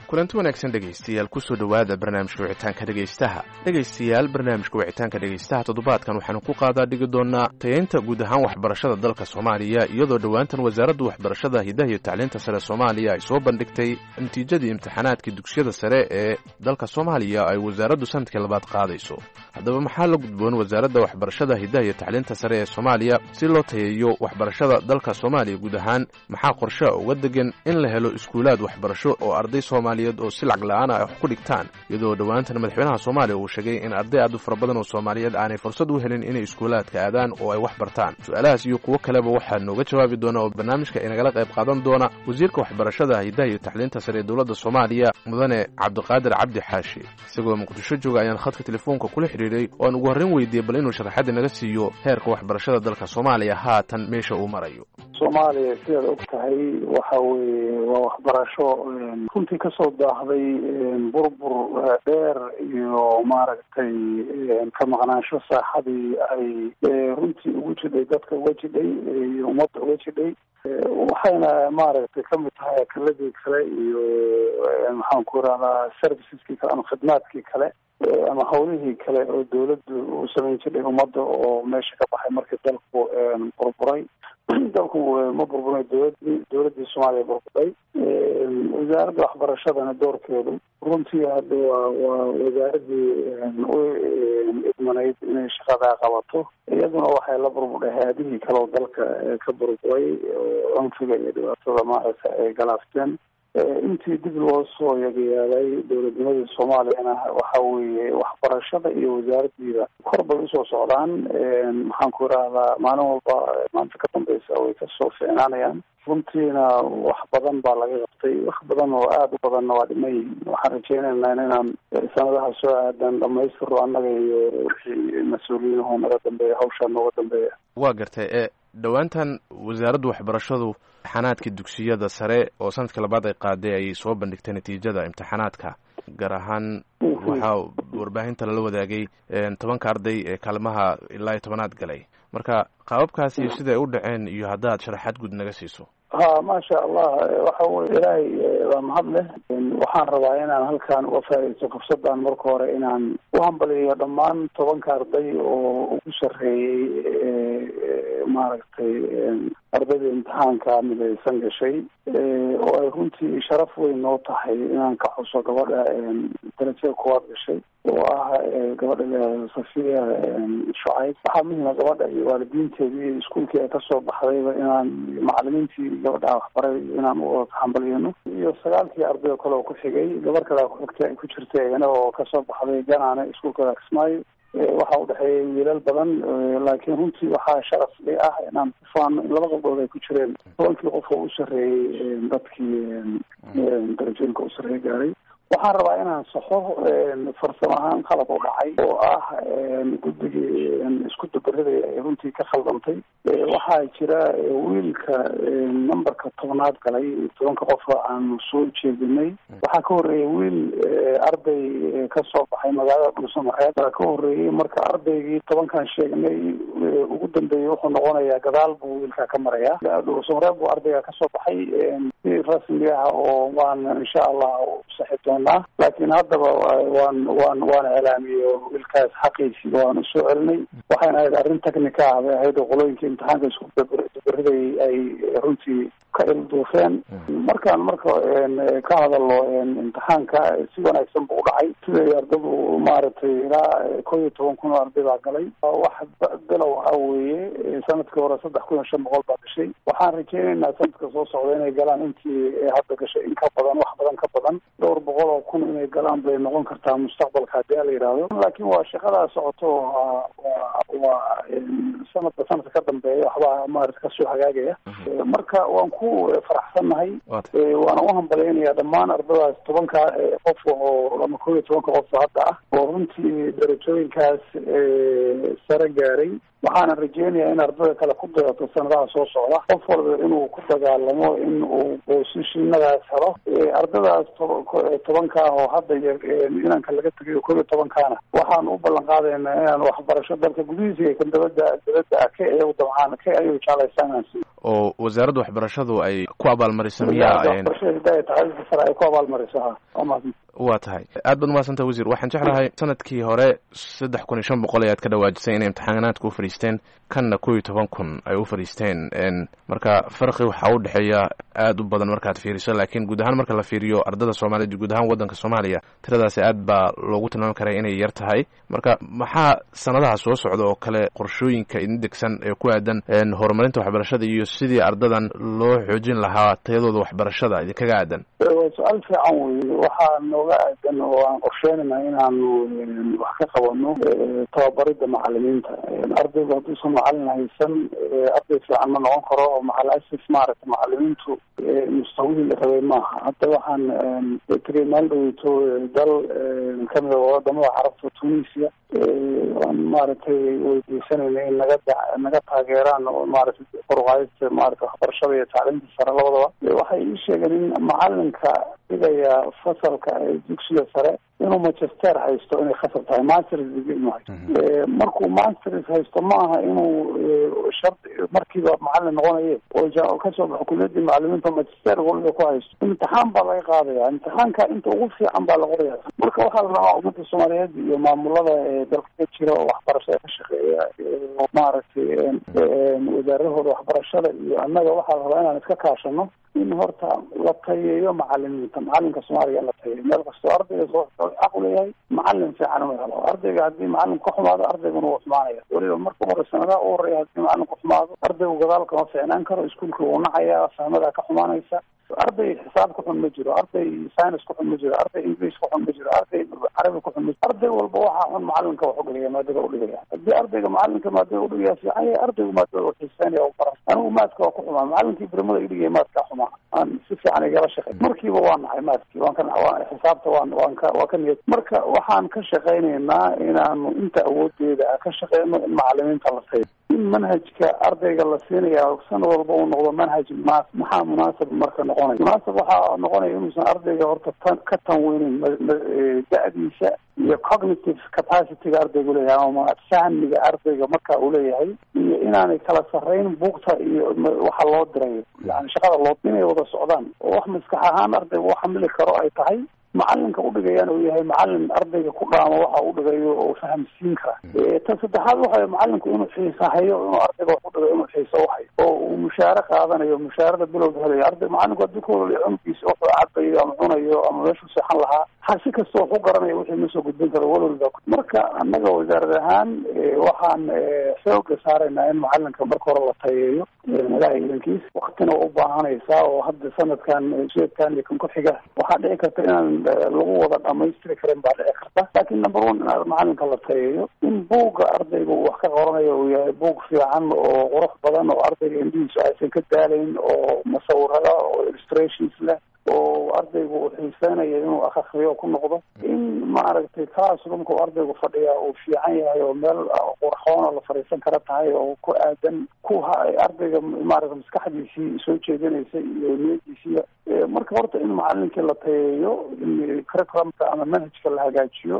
kulanti wanaagsan dhegaystayaal kusoo dhowaada barnaamijka wicitaanka dhegaystaha. dhegaystayaal barnaamijka wicitaanka dhegaystaha toddobaadkan waxaanu ku qaadaa dhigi doonaa tayeynta guud ahaan waxbarashada dalka Soomaaliya iyadoo dhowaantan wasaaradda waxbarashada hidaha iyo tacliinta sare Soomaaliya ay soo bandhigtay natiijadii imtixaanaadka dugsiyada sare ee dalka Soomaaliya ay wasaaraddu sanadkii labaad qaadayso. haddaba maxaa la gudboon wasaaradda waxbarashada hidaha iyo tacliinta sare ee Soomaaliya si loo tayeeyo waxbarashada dalka Soomaaliya guud ahaan? maxaa qorshe uga degan in la helo iskuulaad waxbarasho oo arday Soomaaliyeed oo si lacag la'aan ah wax ku dhigtaan iyadoo dhowaantan madaxweynaha Soomaaliya uu sheegay in arday aad u fara badan oo Soomaaliyeed aanay fursad u helin inay iskuulaadka aadaan oo ay wax bartaan? su'aalahaas iyo kuwo kaleba waxaa nooga jawaabi doona oo barnaamijka inagala qayb qaadan doona wasiirka waxbarashada hidaha iyo tacliinta sare ee dowladda Soomaaliya mudane Cabdiqaadir Cabdi Xaashi. isagoo Muqdisho jooga ayaan khadka telefoonka kula xiriiray oo aan ugu horreyn weydiiyey bal inuu sharaxaad naga siiyo heerka waxbarashada dalka Soomaaliya haatan meesha uu marayo. Soomaaliya sidaad ogtahay waxa weeye waa waxbarasho runtii kasoo daahday burbur dheer iyo maaragtay ka maqnaansho saaxadii ay runtii ugu jidhay dadka uga jidhay iyo ummadda uga jidhay waxayna maaragtay kamid tahay akaladii kale iyo maxaan ku irahdaa serviceskii kale ama khidmaadkii kale ama hawlihii kale oo dawladdu u samayn jiray ummadda oo meesha ka baxay markii dalku burburay. dalku ma burburay dowladdii Soomaaliya burburay. wasaaradda waxbarashadana doorkeedu runtii hadda waa wasaaradii idmanayd inay shaqadaa qabato. iyaduna waxay la burbudhay hay-adihii kale oo dalka ka burburay cunfiga iyo dhibaatada maaragta ay galaafteen. intii dib loo soo yagayaalay dowladnimadii Soomaaliyana waxa weeye waxbarashada iyo wasaaraddiida kor bay usoo socdaan. maxaan ku irahdaa maalin walba maanta ka dambeysa way kasoo fiicnaanayaan. runtiina wax badan baa laga qabtay, wax badan oo aada u badanna waa dhimay. waxaan rajeynaynaa inaan sanadaha soo aadan dhamaystiro annaga iyo wixii mas-uuliyiinahoo naga dambeeya hawshaa nooga dambeeya. waa gartay dhowaantan wasaaradda waxbarashadu imtixaanaadka dugsiyada sare oo sanadka labaad ay qaaday ay soo bandhigtay natiijada imtixaanaadka gaar ahaan waxaa warbaahinta lala wadaagay 10 arday ee kaalmaha ilaa 10aad galay. marka qaababkaasi iyo sida ay u dhaceen iyo haddaad sharaxaad guud naga siiso. maasha allah waxa weye ilaahay waa mahad leh. waxaan rabaa inaan halkaan uga faa'iidaysto fursaddan marka hore inaan u hambaliyo dhammaan 10 arday oo ugu sarreeyey maaragtay ardayda imtixaanka midaysan gashay oo ay runtii sharaf weyn noo tahay inaan ka xuso gabadha darajada koowaad gashay oo ah gabadha Safiya Shucayb. waxaa muhiima gabadha iyo waalidiinteedii iskuulkii ay kasoo baxdayba inaan macalimiintii gabadha waxbaray inaan u hambaliyano iyo 9 arday oo kale oo ku xigay gabar kale ku xigtay ku jirtay iyana oo kasoo baxday Janaane iskuulka Kismaayo. waxaa u dhexeeyay wiilal badan laakiin runtii waxaa sharaf ah inaan ku faano in 2 gabdhood ay ku jireen 10 qof oo u sarreeyay dadkii darajooyinka u sarreeyay gaaray. waxaan rabaa inaan saxo farsamo ahaan qalab u dhacay oo ah guddigii isku dabaridaya ay runtii ka khaldantay. waxaa jira wiilka numberka 10aad galay 10 qof aan soo jeedinay. waxaa ka horreeyay wiil arday ka soo baxay magaalada Dhuusamareeb ka horreeyay. marka ardaygii 10kan sheegnay ugu dambeeyay wuxuu noqonayaa gadaal buu wiilka ka maraya. Dhuusamareeb buu ardayga ka soo baxay si rasmi ah oo waan insha Allah saxiibto laakiin haddaba waan eelaamiyo wiilkaas xaqiisii waan usoo celinay. waxayna ahayd arrin technica ah bay ahayd oo qolooyinka imtixaanka isku dabariday ay runtii ka ilduufeen. markaan ka hadalo imtixaanka si wanaagsan buu u dhacay. siday ardadu maaragtay ilaa 11 kun oo arday baa galay. wax bilow ah weeye. sanadkii hore 3,500 baa gashay. waxaan rajeynaynaa sanadka soo socda inay galaan intii hadda gashay in ka badan, wax badan ka badan. 200 kun inay galaan bay noqon kartaa mustaqbalka haddii la yidhaahdo. laakiin waa shaqadaa socoto waa sanadka ka dambeeya waxbaa maarata kasoo hagaagaya. marka waan ku faraxsannahay. waana u hambaleynayaa dhammaan ardadaas 10 qof oo ama 11 qof hadda ah oo runtii darajooyinkaas sare gaaray. waxaana rajeynayaa in ardada kale ku dayato sanadaha soo socda qof walba inuu ku dagaalamo in uu boosishinadaas helo. ardadaas 10 oo hadda inanka laga tagay 11 waxaan u ballan qaadaynaa inaan waxbarasho dalka gudihiisa iyo kan dabadda ka ayagu dabcaan ka ayagu jeclaysanayaan. oo wasaaradda waxbarashadu ay ku abaalmariso miyaa ay ku abaalmariso waa tahay aad baad umahadsantaha wasiir waxaan jeclahay sanadkii hore 3,500 ayaad ka dhawaajisay inay imtixaanaadka u fadhiisteen kanna 11,000 ay u fadhiisteen marka farqi waxaa u dhexeeya aad u badan markaad fiiriso laakiin guud ahaan marka la fiiriyo ardada Soomaaliyeed guud ahaan wadanka Soomaaliya tiradaasi aad baa loogu tilmaami karaa inay yar tahay marka maxaa sanadaha soo socda oo kale qorshooyinka idin degsan ee ku aadan horumarinta waxbarashada iyo sidii ardadan loo xoojin lahaa tayadooda waxbarashada idinkaga aadan su'aal fiican weeye waxaa nooga aadan oo aan qorsheynayna inaanu wax ka qabano tababarida macalimiinta ardayda hadduusan macalin haysan arday fiican ma noqon karo oo macalaasif maaragta macalimiintu mustawihii la rabay maaha hadda waxaan tegay maalin dhaweyto dal kamid a wadamada carabta Tunisia aan maaragtay weydiisanayna in naga taageeraan oo maaragtay qorqaaysta maaragta waxbarashada iyo tacliinta sare labadaba waxay ii sheegeen in macalinka dhigaya fasalka dugsiga sare inuu magister haysto inay khasab tahay masters degree ma haysto markuu masters haysto maaha inuu shardi markiiba macalin noqonayo oo kasoo baxo kulliyadii macalimiinta magister waliba ku haysto imtixaan baa laga qaadaya imtixaanka inta ugu fiican baa la qoraya marka waxaa la rabaa ummadda Soomaaliyeed iyo maamulada dalka ka jira oo waxbarashada ka shaqeeya maaragtay wasaaradahooda waxbarashada iyo annaga waxaa la rabaa inaan iska kaashano in horta la tayeeyo macalimiinta macalinka Soomaaliya la tayeeyo meel kastoo ardayga soo aqoon leeyahay macalin fiican ma helo ardayga haddii macalin ku xumaado ardayguna wuu xumaanaya waliba marka hore sanadaha u horeeya haddii macalin ku xumaado ardaygu gadaal kama fiicnaan karo iskuulka wuu nacaya fahmada ka xumaanaysa arday xisaab ku xun ma jiro arday science ku xun ma jiro arday english ku xun ma jiro arday carabi ku xun ma jiro arday walba waxaa xun macalinka wax u dhigaya maadada u dhigaya haddii ardayga macalinka maadada u dhigaya fiican yahay ardaygu maadada u xiisaynaya u baran anigu maadka waa ku xumaa macalinkii birimada i dhigaya maadka xumaa aan si fiican igala shaqey markiiba waa nahay maadkii xisaabta waa ka niyad marka waxaan ka shaqaynaynaa inaanu inta awoodeeda ka shaqeyno in macalimiinta la tayo in manhajka ardayga la siinaya sanad walba uu noqdo manhaj maxaa munaasab marka noqonaya munaasab waxaa noqonaya inuusan ardayga horta ka tanweynin da'diisa iyo cognitive capacityga ardaygu leeyahay ama fahmiga ardayga marka uu leeyahay iyo inaanay kala sarreyn buugta iyo waxa loo dirayo yani shaqada loo inay wada socdaan oo wax maskax ahaan ardaygu wax xamili karo ay tahay macalinka u dhigayaan uu yahay macalin ardayga ku dhaamo waxa uu dhigayo oo fahamsiin kara ta saddexaad waxa macalinku inuu xiisahayo inuu ardayga wax u dhigayo inuu xiiso u hayo oo uu mushaare qaadanayo mushaarada bilowga helayo arday macalinku haddii ku holo cunuggiisa wuxuu cabayo ama cunayo ama meeshuu seexan lahaa hasi kasta wuxuu garanaya wixii ma soo gudbin karo walwalba marka annaga wasaarad ahaan waxaan xooga saaraynaa in macalinka marka hore la tayeeyo ilaahay idankiis waktina u baahanaysaa oo hadda sanadkan jeedkan iyo kan ku xiga waxaa dhici karta inaan lagu wada dhamaystiri karin baa dhici karta laakiin number one in macalinka la tayeeyo in buugga ardayga uu wax ka qoranayo uu yahay buug fiican oo qurux badan oo ardayga indhihiisu aysan ka daalayn oo musawirada oo illustrations leh oo ardaygu uu xiiseynaya inuu akhriyo ku noqdo in maaragtay classroomka uu ardaygu fadhiya uu fiican yahay oo meel qurxoon oo la fadhiisan kara tahay oo ku aadan ardayga maaragtay maskaxdiisii soo jeedinaysa iyo niyadiisiiya marka horta in macalinkii la tayeeyo in curriculumka ama manhajka la hagaajiyo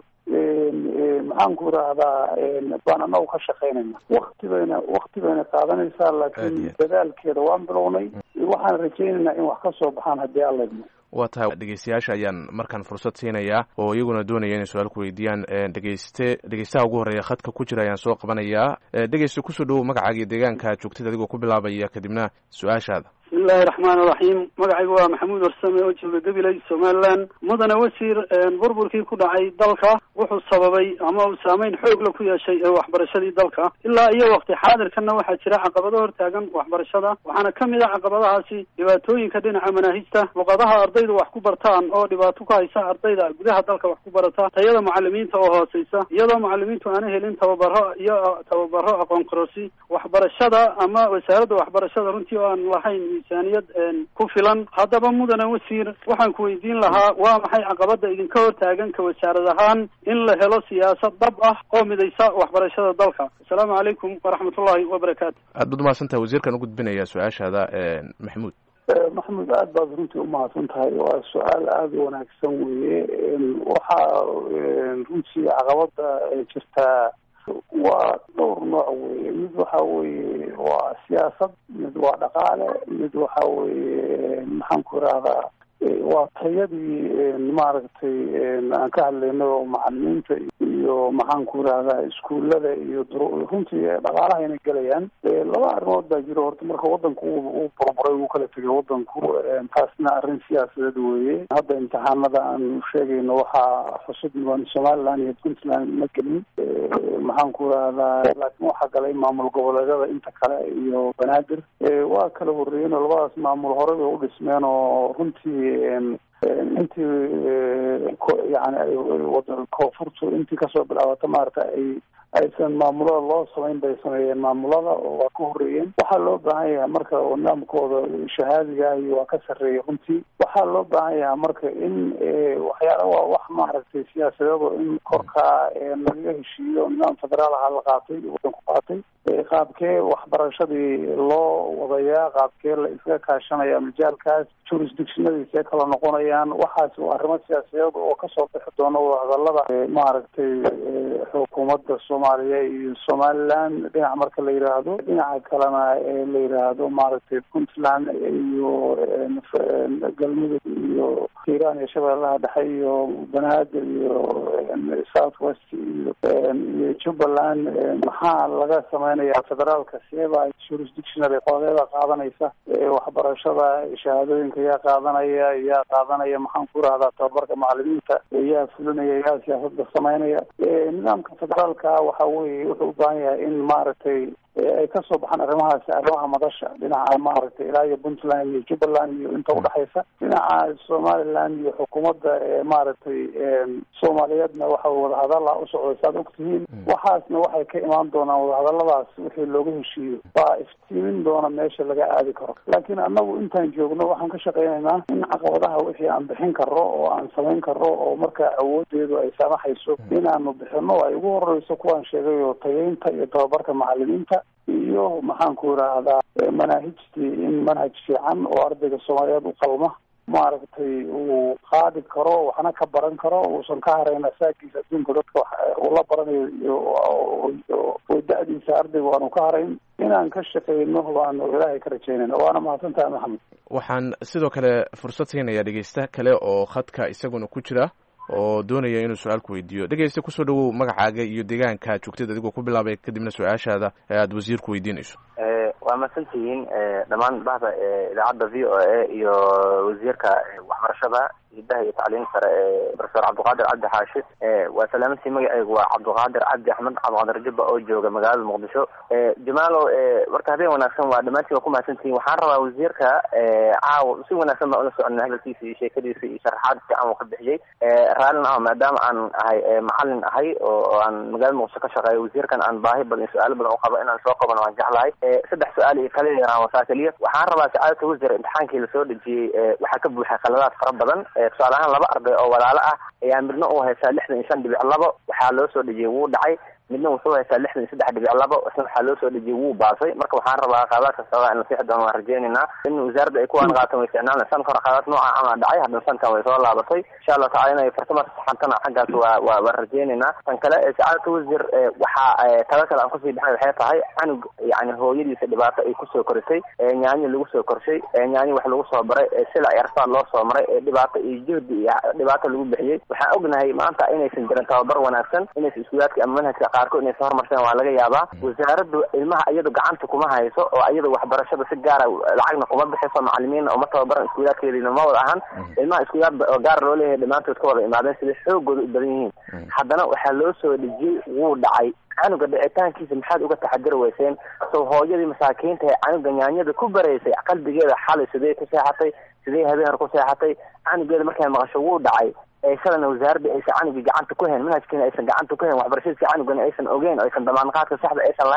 maxaan ku irahdaa baan anagu ka shaqaynayna wakti bayna qaadanaysaa laakiin dadaalkeeda waan bilownay waxaan rajaynaynaa in wax ka soo baxaan haddii alla idmo waa tahay dhegeystayaasha ayaan markaan fursad siinayaa oo iyaguna doonaya inay su-aal ku weydiiyaan dhegeystaha ugu horreeya khadka ku jira ayaan soo qabanayaa dhegeysta kusoo dhawow magacaaga iyo deegaanka joogtada adigoo ku bilaabaya kadibna su-aashaada bismillahi raxmaan iraxiim magacaygu waa maxamuud warsame oo jooga gabiley somaliland mudane wasiir burburkii ku dhacay dalka wuxuu sababay ama uu saameyn xoog la ku yeeshay ee waxbarashadii dalka ilaa iyo waqti xaadirkana waxaa jira caqabado hortaagan waxbarashada waxaana kamid ah caqabadahaasi dhibaatooyinka dhinaca manaahijta luqadaha ardaydu wax ku bartaan oo dhibaato ku haysa ardayda gudaha dalka wax ku barata tayada macalimiinta oo hooseysa iyadoo macalimiintu aana helin tababaro aqoon kororsi waxbarashada ama wasaaradda waxbarashada runtii oo aan lahayn miisaaniyad ku filan haddaba mudane wasiir waxaan ku weydiin lahaa waa maxay caqabada idinka hortaagan ka wasaarad ahaan in la helo siyaasad dhab ah oo midaysa waxbarashada dalka asalaamu calaykum waraxmatullahi wabarakaatu aad baad umahadsantahay wasiirkan u gudbinaya su-aashaada maxamuud maxamuud aad baad runtii umahadsan tahay waa su-aal aada u wanaagsan weeye waxaa runtii caqabada jirtaa waa dhowr nooc weeye. mid waxa weeye waa siyaasad, mid waa dhaqaale, mid waxa weeye maxaan ku irahdaa waa tayadii maaragtay aan ka hadlayno macalimiinta iyo maxaan ku irahdaa iskuullada iyo runtii dhaqaalaha inay gelayaan. laba arrimood baa jiro. horta marka wadanku uu burburay uu kala tegay wadanku, taasna arrin siyaasadeed weeye. hadda imtixaanada aan sheegayno waxaa xusud mudan Somaliland iyo Puntland ma gelin, maxaan ku irahdaa laakiin waxaa galay maamul goboleedyada inta kale iyo banaadir. waa kala horreeyeen oo labadaas maamul horey bay u dhismeen oo runtii intii yani koonfurtu intii kasoo bilaabata maarata aysan maamulada loo samayn bay sameeyeen maamulada oo waa ka horreeyeen. waxaa loo baahan yahay marka oo nidaamkooda shahaadiga iyo waa ka sarreeya runtii. waxaa loo baahan yahay marka in waxyaala waa wax maaragtay siyaasadeedo in korka lagaga heshiiyo. nidaam federaal aha la qaatay, wadanku qaatay. qaabkee waxbarashadii loo wadayaa, qaabkee la iskaga kaashanaya majaalkaas, jurisdictionadiisa kala noqonayaan. waxaas waa arrimo siyaasadeed oo kasoo bixi doona wadahadalada maaragtay xukuumadda Soomaaliya iyo Somaliland dhinac marka la yiraahdo, dhinaca kalena la yiraahdo maaragtay Puntland iyo galmudug iyo Hiiraan iyo Shabeellaha Dhexe iyo Banaadir iyo South West iyo Jubbaland. maxaa laga sameynaya federaalka seeba jurisdictionary qodobeeda qaadanaysa waxbarashada shahaadooyinka yaa qaadanaya maxaan ku rahdaa tababarka macalimiinta yaa fulinaya yaa siyaasada sameynaya. nidaamka federaalka waxa weeye wuxuu u baahan yahay in maaragtay ay kasoo baxaan arrimahaasi, arrimaha madasha dhinaca maaragtay ilaa iyo Puntland iyo Jubbaland iyo inta udhexaysa. dhinaca Somaliland iyo xukuumadda maaragtay Soomaaliyeedna waxa wadahadala u socday saad ogtihiin. waxaasna waxay ka imaan doonaan wadahadaladaas wixii looga heshiiyo baa iftiimin doona meesha laga aadi karo. laakiin annagu intaan joogno waxaan ka shaqaynaynaa in caqabadaha wixii aan bixin karo oo aan samayn karo oo markaa awoodeedu ay saamaxayso inaanu bixino. ay ugu horeyso kuwaan sheegay oo tayeynta iyo tababarka macalimiinta iyo maxaan ku irahdaa manaahijtii in manhaj fiican oo ardayga Soomaaliyeed u qalma maaragtay uu qaadi karo, waxna ka baran karo, uusan ka harayna saakiisa adduunka dadka uu la baranayo iyo da-diisa ardayga waanu ka harayn. inaan ka shaqeyno waanu ilaahay ka rajaynayna. waana mahadsantahay maxamed. waxaan sidoo kale fursad siinayaa dhegeysta kale oo khadka isaguna ku jira oo doonaya inuu su-aal ku weydiiyo. dhegeysta kusoo dhawow magacaaga iyo deegaanka joogtada adigoo ku bilaabay kadibna su-aashaada aada wasiirku weydiinayso. waa mahadsantihiin dhammaan bahda idaacadda v o a iyo wasiirka waxbarashada hidaha iyo tacliin sare professor cabdiqaadir cabdi xaashi. waa salaamantii magaceygu waa cabdiqaadir cabdi axmed cabdiqaadir jubba oo jooga magaalada muqdisho. jamaalow marka habeen wanaagsan waa dhammaantiin waa ku mahadsantihiin. waxaan rabaa wasiirka caawa si wanaagsan baan ula soconay hadalkiisa iyo sheekadiisa iyo sharaxaad fiican uu ka bixiyey. raallin ah maadaama aan ahay macalin ahay oo aan magaalada muqdisho ka shaqeeyo, wasiirkan aan baahi badan su-aalo badan u qabo inaan soo qabano waan jeclahay. saddex su-aal iyo kala yaraan wasaa keliya. waxaan rabaa sacaadata wasiir imtixaankii lasoo dhejiyey waxaa ka buuxay khaladaad fara badan. tusaale ahaan 2 arday oo walaalo ah ayaa midna uu haysaa 65.2 waxaa loo soo dhejiyey wuu dhacay, midna wuxuu haysaa 63.2 isna waxaa loo soo dhejiyey wuu baasay. marka waxaan rabaa qaadaadka sabaa in la sixi doono. waan rajaynaynaa in wasaaradda ay kuwaan qaataan way ficnaan. sanka hore qaadaad nooca ama dhacay, haddana sankan way soo laabatay. insha Allah tacaala inay farsamada saxantana xaggaas waa rajaynaynaa. tan kale sacaadata wasiir waxaa tala kale aan kusii baxay waxay tahay canug yani hooyadiisa dhibaato ay kusoo korisay, nyaanyo lagu soo korshay, nyaanyo wax lagu soo baray, sila arfaad loo soo maray, dhibaato iyo jihdi iyo dhibaato lagu bixiyey. waxaan ognahay maanta inaysan jirin tababar wanaagsan, inaysan iskuulaadka ama manhajka qaarkood inay soo horumarsan waa laga yaabaa. wasaaraddu ilmaha iyadu gacanta kuma hayso oo iyadu waxbarashada si gaara lacagna kuma bixiso, macalimiinna uma tababaran, iskuulaadkeediina ma wada ahan. ilmaha iskuulaad oo gaar loo leeyahay dhammaantood ka wada imaadeen sida xoogooda u badan yihiin. haddana waxaa loo soo dhejiyey wuu dhacay. canuga dhicitaankiisa maxaad uga taxadiri weyseen? soo hooyadii masaakiinta ee canuga nyaanyada ku baraysay qalbigeeda xalay sidee ku seexatay, sidee habeen hore ku seexatay? canugeeda markay maqasho wuu dhacay aysadana wasaaradda aysan canugii gacanta ku hayn, manhajkiina aysan gacanta ku hayn, waxbarashadiisa canugana aysan ogeyn, aysan damaanqaadka saxda aysan lahayn.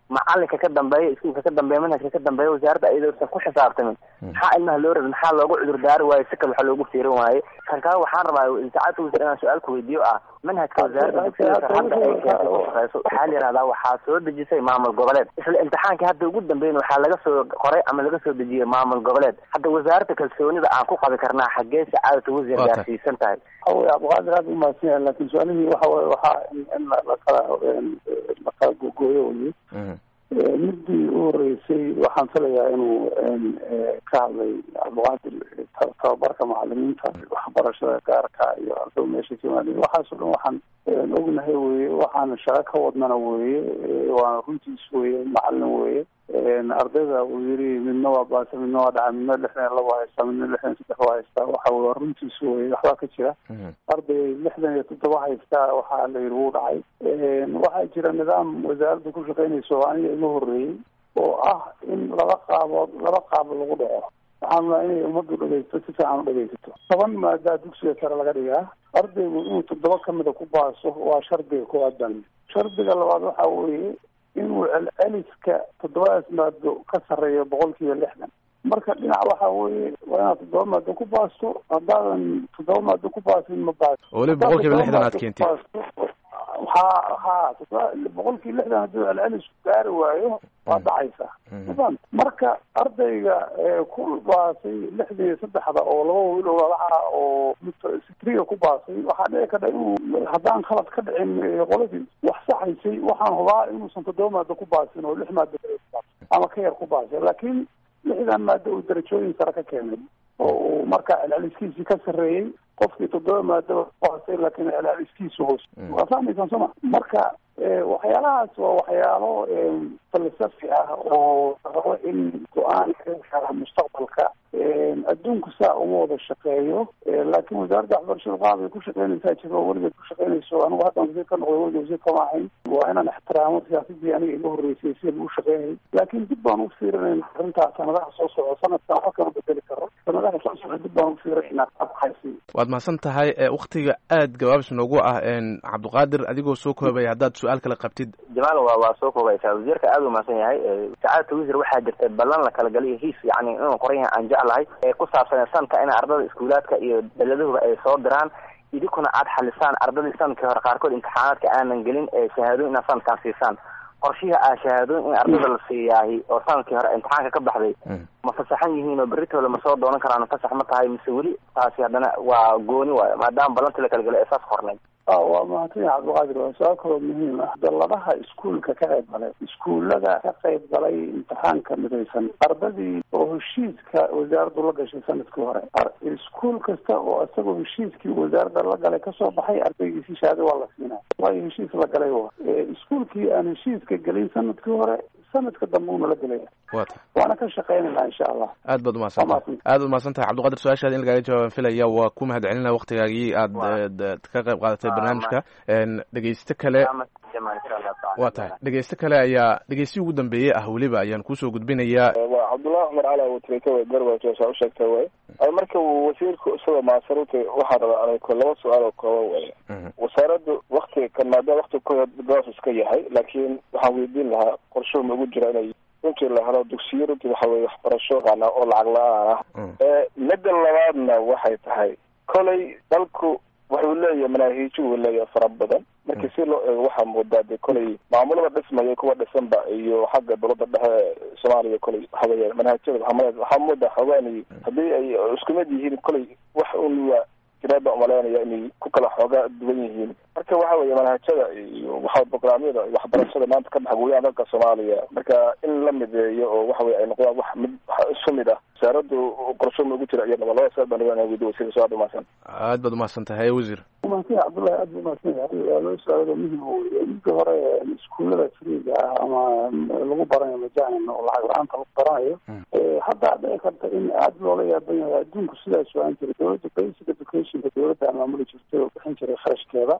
macalinka ka dambeeya iskuulka ka dambeeya manhajka ka dambeeya wasaaradda ayadoosan ku xisaabtamin maxaa ilmaha loo rabay maxaa loogu cudur daari waayo si kale waxaa loogu fiirin waaye kan kale waxaan rabaa saacadda wasiir inaan su-aal ku weydiiyo ah manhajka wasaaradda dugsiga hadda ay keentay ku shaqeyso waxaa la yihahdaa waxaa soo dejisay maamul goboleed isla imtixaankii hadda ugu dambeyn waxaa laga soo qoray ama laga soo dejiyey maamul goboleed hadda wasaaradda kalsoonida aan ku qabi karnaa xaggee sacaadata wasiir gaarsiisan tahay cabdiqaadir aad umahadsan yahay laakiin su-aalihii waxa waye waxaa in lakala googooyo weye midii u horeysay waxaan filayaa inuu ka hadlay cabdiqaadir tababarka macalimiinta waxbarashada gaarka iyo ardada meesha timaada waxaasoo dhan waxaan ognahay weye waxaan shaqo ka wadnana weye waana runtiis weye macalin weye ardayda uu yiri midna waa baasa midna waa dhaca midna 62 haysta midna 63 haysta waxa waa runtiis weye waxbaa ka jira arday 67 haysta waxaa la yiri wuu dhacay waxaa jira nidaam wasaaradda ku shaqeynayso aniga iga horeeyay oo ah in laba qaab lagu dhaco waxaana inay ummaddu dhageysto si fiican u dhageysato 7 maada dugsiga sare laga dhigaa ardaygu inuu 7 kamida ku baaso waa shardiga koowaad shardiga labaad waxa weeye inuu celceliska 7 maado ka sareeyo 60%. marka dhinac waxa weeye waa inaad 7 maado ku baasto haddaadan 7 maado ku baasin ma baasto wali 60% aad keentay ha 60% hadduu celcelisku gaari waayo waa dhacaysa marka ardayga ku baasay 63 oo laba wiil oo waxa oo sitriga ku baasay waxaa dhici karta inuu haddaan khalad ka dhicin qoladii wax saxaysay waxaan hubaa inuusan 7 maado ku baasin oo 6 maado ama ka yar ku baasay laakiin 6 maado uu darajooyin sare ka keenay oo marka celceliskiisii ka sareeyay qofkii 7 maado baasay laakiin celceliskiisu hoos waa fahmaysan soma marka waxyaalahaas waa waxyaalo falsafi ah oo rabo in go-aan ka gaara mustaqbalka adduunku saa uma wada shaqeeyo laakiin wasaaradda waxbarashada qaabay ku shaqeynaysaa jiro oo weligeed ku shaqeynayso anigu haddan wasiir ka noqday weligeed wasiir kama ahayn waa inaan ixtiraamo siyaasadii aniga iga horreysay sida lagu shaqeynayay laakiin dib baan u fiirinayna arrintaas sanadaha soo socda sanadkan wax kama bedeli karo sanadaha soo socda dib baan u fiirinaynaa abxaysi waad mahadsan tahay waktiga aad gabaabs noogu ah cabdiqaadir adigoo soo koobaya haddaad su-aal kala qabtid jamaal waa soo koobaysaa wasiirka aad u mahadsan yahay sacaadata wasiir waxaa jirta ballan la kala galiyo hiis yani inuu qoran yahay aan jeclahay ee ku saabsan sanadka ina ardada iskuulaadka iyo daladuhuba ay soo diraan idinkuna aad xalisaan ardadii sanadkii hore qaarkood imtixaanaadka aanan gelin ee shahaadooyin inaad sanadkan siisaan qorshihi shahaadooyin in ardada la siiyaahi oo sanadkii hore imtixaanka ka baxday ma fasaxan yihiin oo berritooda ma soo doonan karaan fasax ma tahay mise weli taasi haddana waa gooni waayo maadaama ballantii la kala galay esaas qornayd waa mahadsan yahay cabdiqaadir waa su-aal kaloo muhiim ah dalladaha iskuulka ka qayb galay iskuullada ka qayb galay imtixaanka midaysan ardadii oo heshiiska wasaaraddu la gashay sanadkii hore iskuul kasta oo isagoo heshiiskii wasaaradda la galay kasoo baxay ardaygiisi shahaado waa la siinaa waayo heshiis la galay iskuulkii aan heshiiska gelin sanadkii hore sanadka dambe uuna la gelaya waana ka shaqeynayna insha allah aad baad umahadsantahay aad umahadsan tahay cabdiqaadir su-aashaada in lagaaga jawaaban filaya waa ku mahad celinaya waktigaagii aad ka qayb qaadatay barnaamijka dhegeyste kale waa tahay dhegeyste kale ayaa dhegeysi ugu dambeeyey ah weliba ayaan kusoo gudbinayaa waa cabdullahi cumar cali awutrika garbajosa u sheegtay way marka uu wasiirku isagoo maasaruta waxaa rabaa anayko 2 su-aal oo kooban way wasaaraddu waktiga kan maadaama waktiga goos iska yahay laakiin waxaan weydiin lahaa qorshuhu ma ugu jira inay runtii la helo dugsiyo runtii waxa weye waxbarasho qaana oo lacag la-aan ah midda labaadna waxay tahay kolay dalku wuxuu leeyahay manaahiijo uu leeyahay fara badan markii si loo eego waxaa moodaa de kolay maamulada dhismaya kuwa dhisanba iyo xagga dowladda dhexe soomaaliya kolay waxa weeye manhaajada waxaa moodaa xoogaani haddii ay isku mid yihiin kolay wax un jiraad baan umaleynaya inay ku kala xoogaa duwan yihiin marka waxa weeye manhajada iyo waxa programyada waxbarashada maanta ka baxa gudaha dalka soomaaliya marka in la mideeyo oo waxa weye ay noqdaan wax isu mid ah wasaaraddu qorsho ma ugu jira iyadaba labada saad baan rabaa inaan weydiyo wasiirka soo dhamaadsan aad baad umahadsan tahay wasiir umahadsan yahay cabdullahi aad buu umahadsan yahay waa loo su-aalo muhim weye midka hore iskuullada friiga ah ama lagu baranayo majaanin oo lacag la-aanta lagu baranayo hadda dhici karta in aad loola yaaban yahay adduunku sidaas waan jiray dowladda basic educationka dowladda maamuli jirtay oo bixin jiray kharashkeeda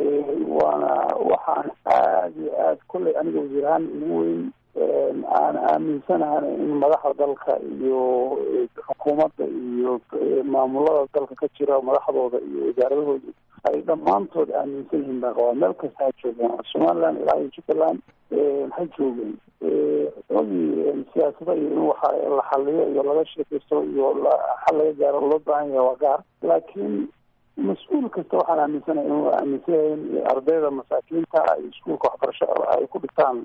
waana waxaan aad iyo aad kolley aniga wasiir ahaan ugu weyn aan aaminsanahay in madaxda dalka iyo xukuumadda iyo maamulada dalka ka jira madaxdooda iyo wasaaradahooda ay dhammaantood aaminsan yihiin baa qabaa meel kasta ha joogaan somaliland ilaa iyo jubbaland ha joogeen oogii siyaasada iyo in waxa la xaliyo iyo laga sheekaysto iyo xal laga gaaro loo baahan yahay waa gaar laakiin mas-uul kasta waxaan aaminsanahay inuu aaminsan yahay in ardayda masaakiinta ay iskuulka waxbarasho ay ku dhigtaan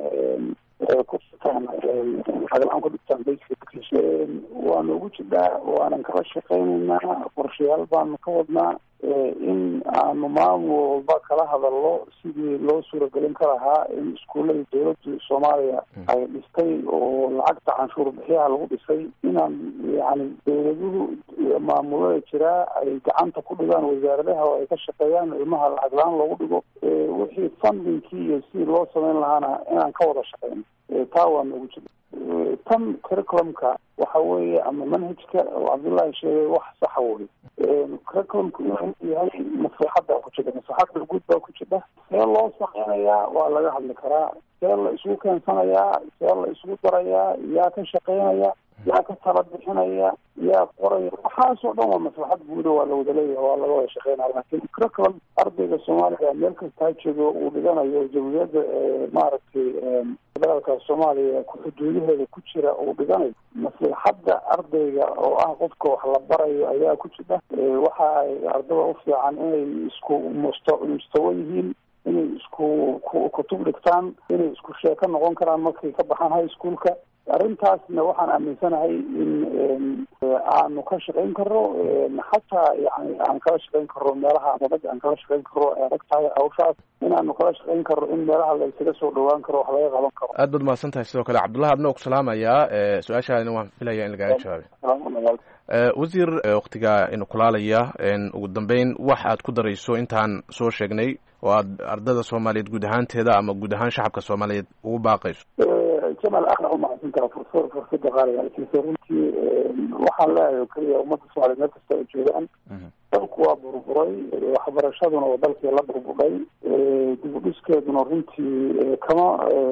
lacag-la-aan ku dhigtaan waana ugu jidhaa waanan kala shaqaynaynaa qorshayaal baanu ka wadnaa in aanu maamul walba kala hadalno sidii loo suuragelin ka lahaa in iskuullada dawladda soomaaliya ay dhistay oo lacagta canshuur bixiyaha lagu dhisay inaan yani dawladuhu maamulada jiraa ay gacanta ku dhigaan wasaaradaha oo ay ka shaqeeyaan ilmaha lacag la-aan loogu dhigo wixii fundingkii iyo sidii loo samayn lahaana inaan ka wada shaqeyno taa waa noogu jira tan curriculumka waxa weeye ama manhajka oo cabdullaahi sheegay wax saxa wey curriculumku inuu yahay maslaxadda ku jira maslaxadda guud baa ku jira see loo samaynayaa waa laga hadli karaa see la isugu keensanayaa see la isugu darayaa yaa ka shaqeynaya yaa ka tala bixinaya yaa qoraya waxaasoo dhan waa maslaxad guuda waa la wada leeyahay waa laga wada shaqeynaya laakiin curriculum ardayga soomaaliga meel kasta ha joogo uu dhiganayo jamhuuriyadda maaragtay federaalka soomaaliya xuduudaheeda ku jira uu dhiganayo maslaxadda ardayga oo ah qofka wax la barayo ayaa ku jira waxa ay ardada u fiican inay isku mustawo yihiin inay isku kutub dhigtaan inay isku sheeko noqon karaan markay ka baxaan high schoolka arrintaasna waxaan aaminsanahay in aanu ka shaqayn karo xataa yani aan kala shaqayn karo meelaha adag aan kala shaqayn karo adag tahay hawshaas inaanu kala shaqayn karo in meelaha la isaga soo dhawaan karo wax laga qaban karo aad baad mahadsan tahay sidoo kale cabdullahi adna ku salaamayaa su-aashaadina waan filaya in lagaaga jawaabay wasiir waktigaa inu kulaalaya ugu dambeyn wax aad ku darayso intaan soo sheegnay oo aad ardada soomaaliyeed guud ahaanteeda ama guud ahaan shacabka soomaaliyeed ugu baaqayso jamal aad u mahadsan tahay fursada qaaliga laakiinse runtii waxaan leeyahay oo keliya ummadda soomaaliyeed meel kasta ay joogaan dalku waa burburay waxbarashaduna waa dalkii la burburay dib u dhiskeeduna runtii kama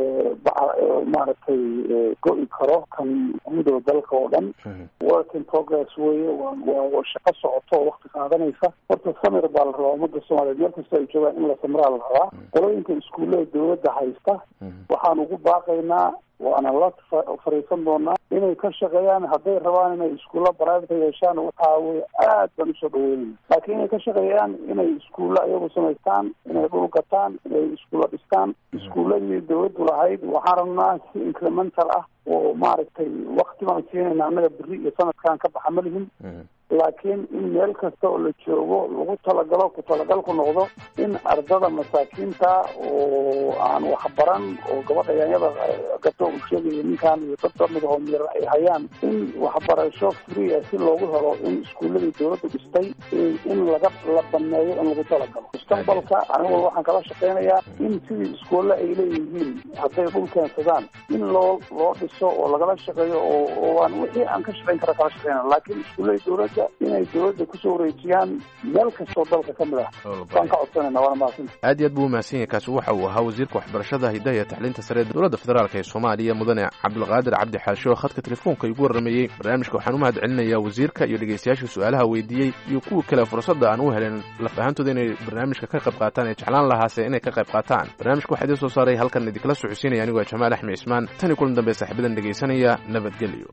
maaragtay go-i karo kan guudo dalka oo dhan work in progress weye waa shaqo socoto oo wakti qaadanaysa horta samir baa la rabaa ummadda soomaaliyeed meel kasta ay joogaan in la samiraa la rabaa qolooyinka iskuullada dawladda haysta waxaan ugu baaqaynaa waana la fariisan doonaa inay ka shaqeeyaan hadday rabaan inay iskuulla private yeeshaan waxaa weye aad baan usoo dhaweynayna laakiin inay ka shaqeeyaan inay iskuulla iyagu samaystaan inay dhul gataan inay iskuulla dhistaan iskuulladii dawladdu lahayd waxaan rabnaa si incremental ah oo maaragtay wakti baan siinayna annaga beri iyo sanadkan ka baxa ma lihin laakiin in meel kasta oo la joogo lagu talagalo ku talagalku noqdo in ardada masaakiinta oo aan waxbaran oo gabadha yaanyada gato uu sheegayo ninkan iyo dad kamid oo mir ay hayaan in waxbarasho free si loogu helo in iskuulladii dawladdu dhistay in la baneeyo in lagu talagalo mustaqbalka anigu waxaan kala shaqeynayaa in sidii iskuulle ay leeyihiin hadday dhul keensadaan in loo dhiso oo lagala shaqeeyo oo aan wixii aan ka shaqeyn kara kala shaqeyna laakiin iskuulladii dawladda inay dawladda kusoo wareejiyaan meel kastoo dalka ka mid ah waan ka codsanayna waana mahadsantahay aad iyo aad buu umahadsan yahay kaasi waxa uu ahaa wasiirka waxbarashada hidaha iyo tacliinta sare dowladda federaalk ee soomaaliya mudane cabdulqaadir cabdi xaashi oo khadka telefoonka igu warramayey barnaamijka waxaan u mahad celinayaa wasiirka iyo dhegeystayaasha su-aalaha weydiiyey iyo kuwa kale fursadda aan u helen laf ahaantooda inay barnaamijka ka qayb qaataan ee jeclaan lahaase inay ka qayb qaataan barnaamijka waxaa idiin soo saaray halkan idinkala socodsiinaya anigoo jamaal axmed cismaan tan iyo kulan dambe saaxiibadan dhegeysanaya nabadgelyo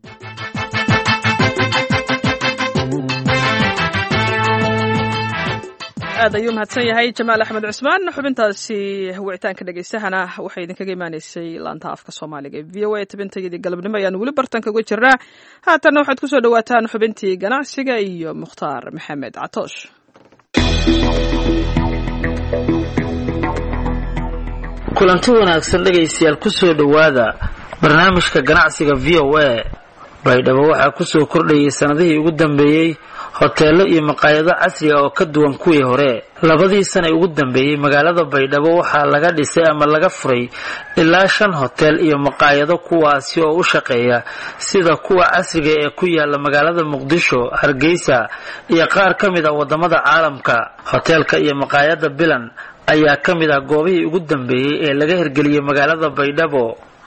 aad ayuu mahadsan yahay jamaal axmed cusmaan xubintaasi wicitaanka dhegeystahana waxay idinkaga imaaneysay laanta afka soomaaliga ee v o a tabintayadii galabnimo ayaan weli bartanka uga jirnaa haatanna waxaad kusoo dhawaataan xubintii ganacsiga iyo mukhtaar maxamed catoosh kulanti wanaagsan dhegaystayaal kusoo dhowaada barnaamijka ganacsiga v o a baydhabo waxaa kusoo kordhayay sanadihii ugu dambeeyey hoteelo iyo maqaayado casri ah oo ka duwan kuwii hore labadii sana ugu dambeeyey magaalada baydhabo waxaa laga dhisay ama laga furay ilaa 5 hotel iyo maqaayado kuwaasi oo u shaqeeya sida kuwa casriga ee ku yaala magaalada muqdisho hargeysa iyo qaar ka mid ah wadamada caalamka hoteelka iyo maqaayada bilan ayaa ka mid ah goobihii ugu dambeeyey ee laga hirgeliyay magaalada baydhabo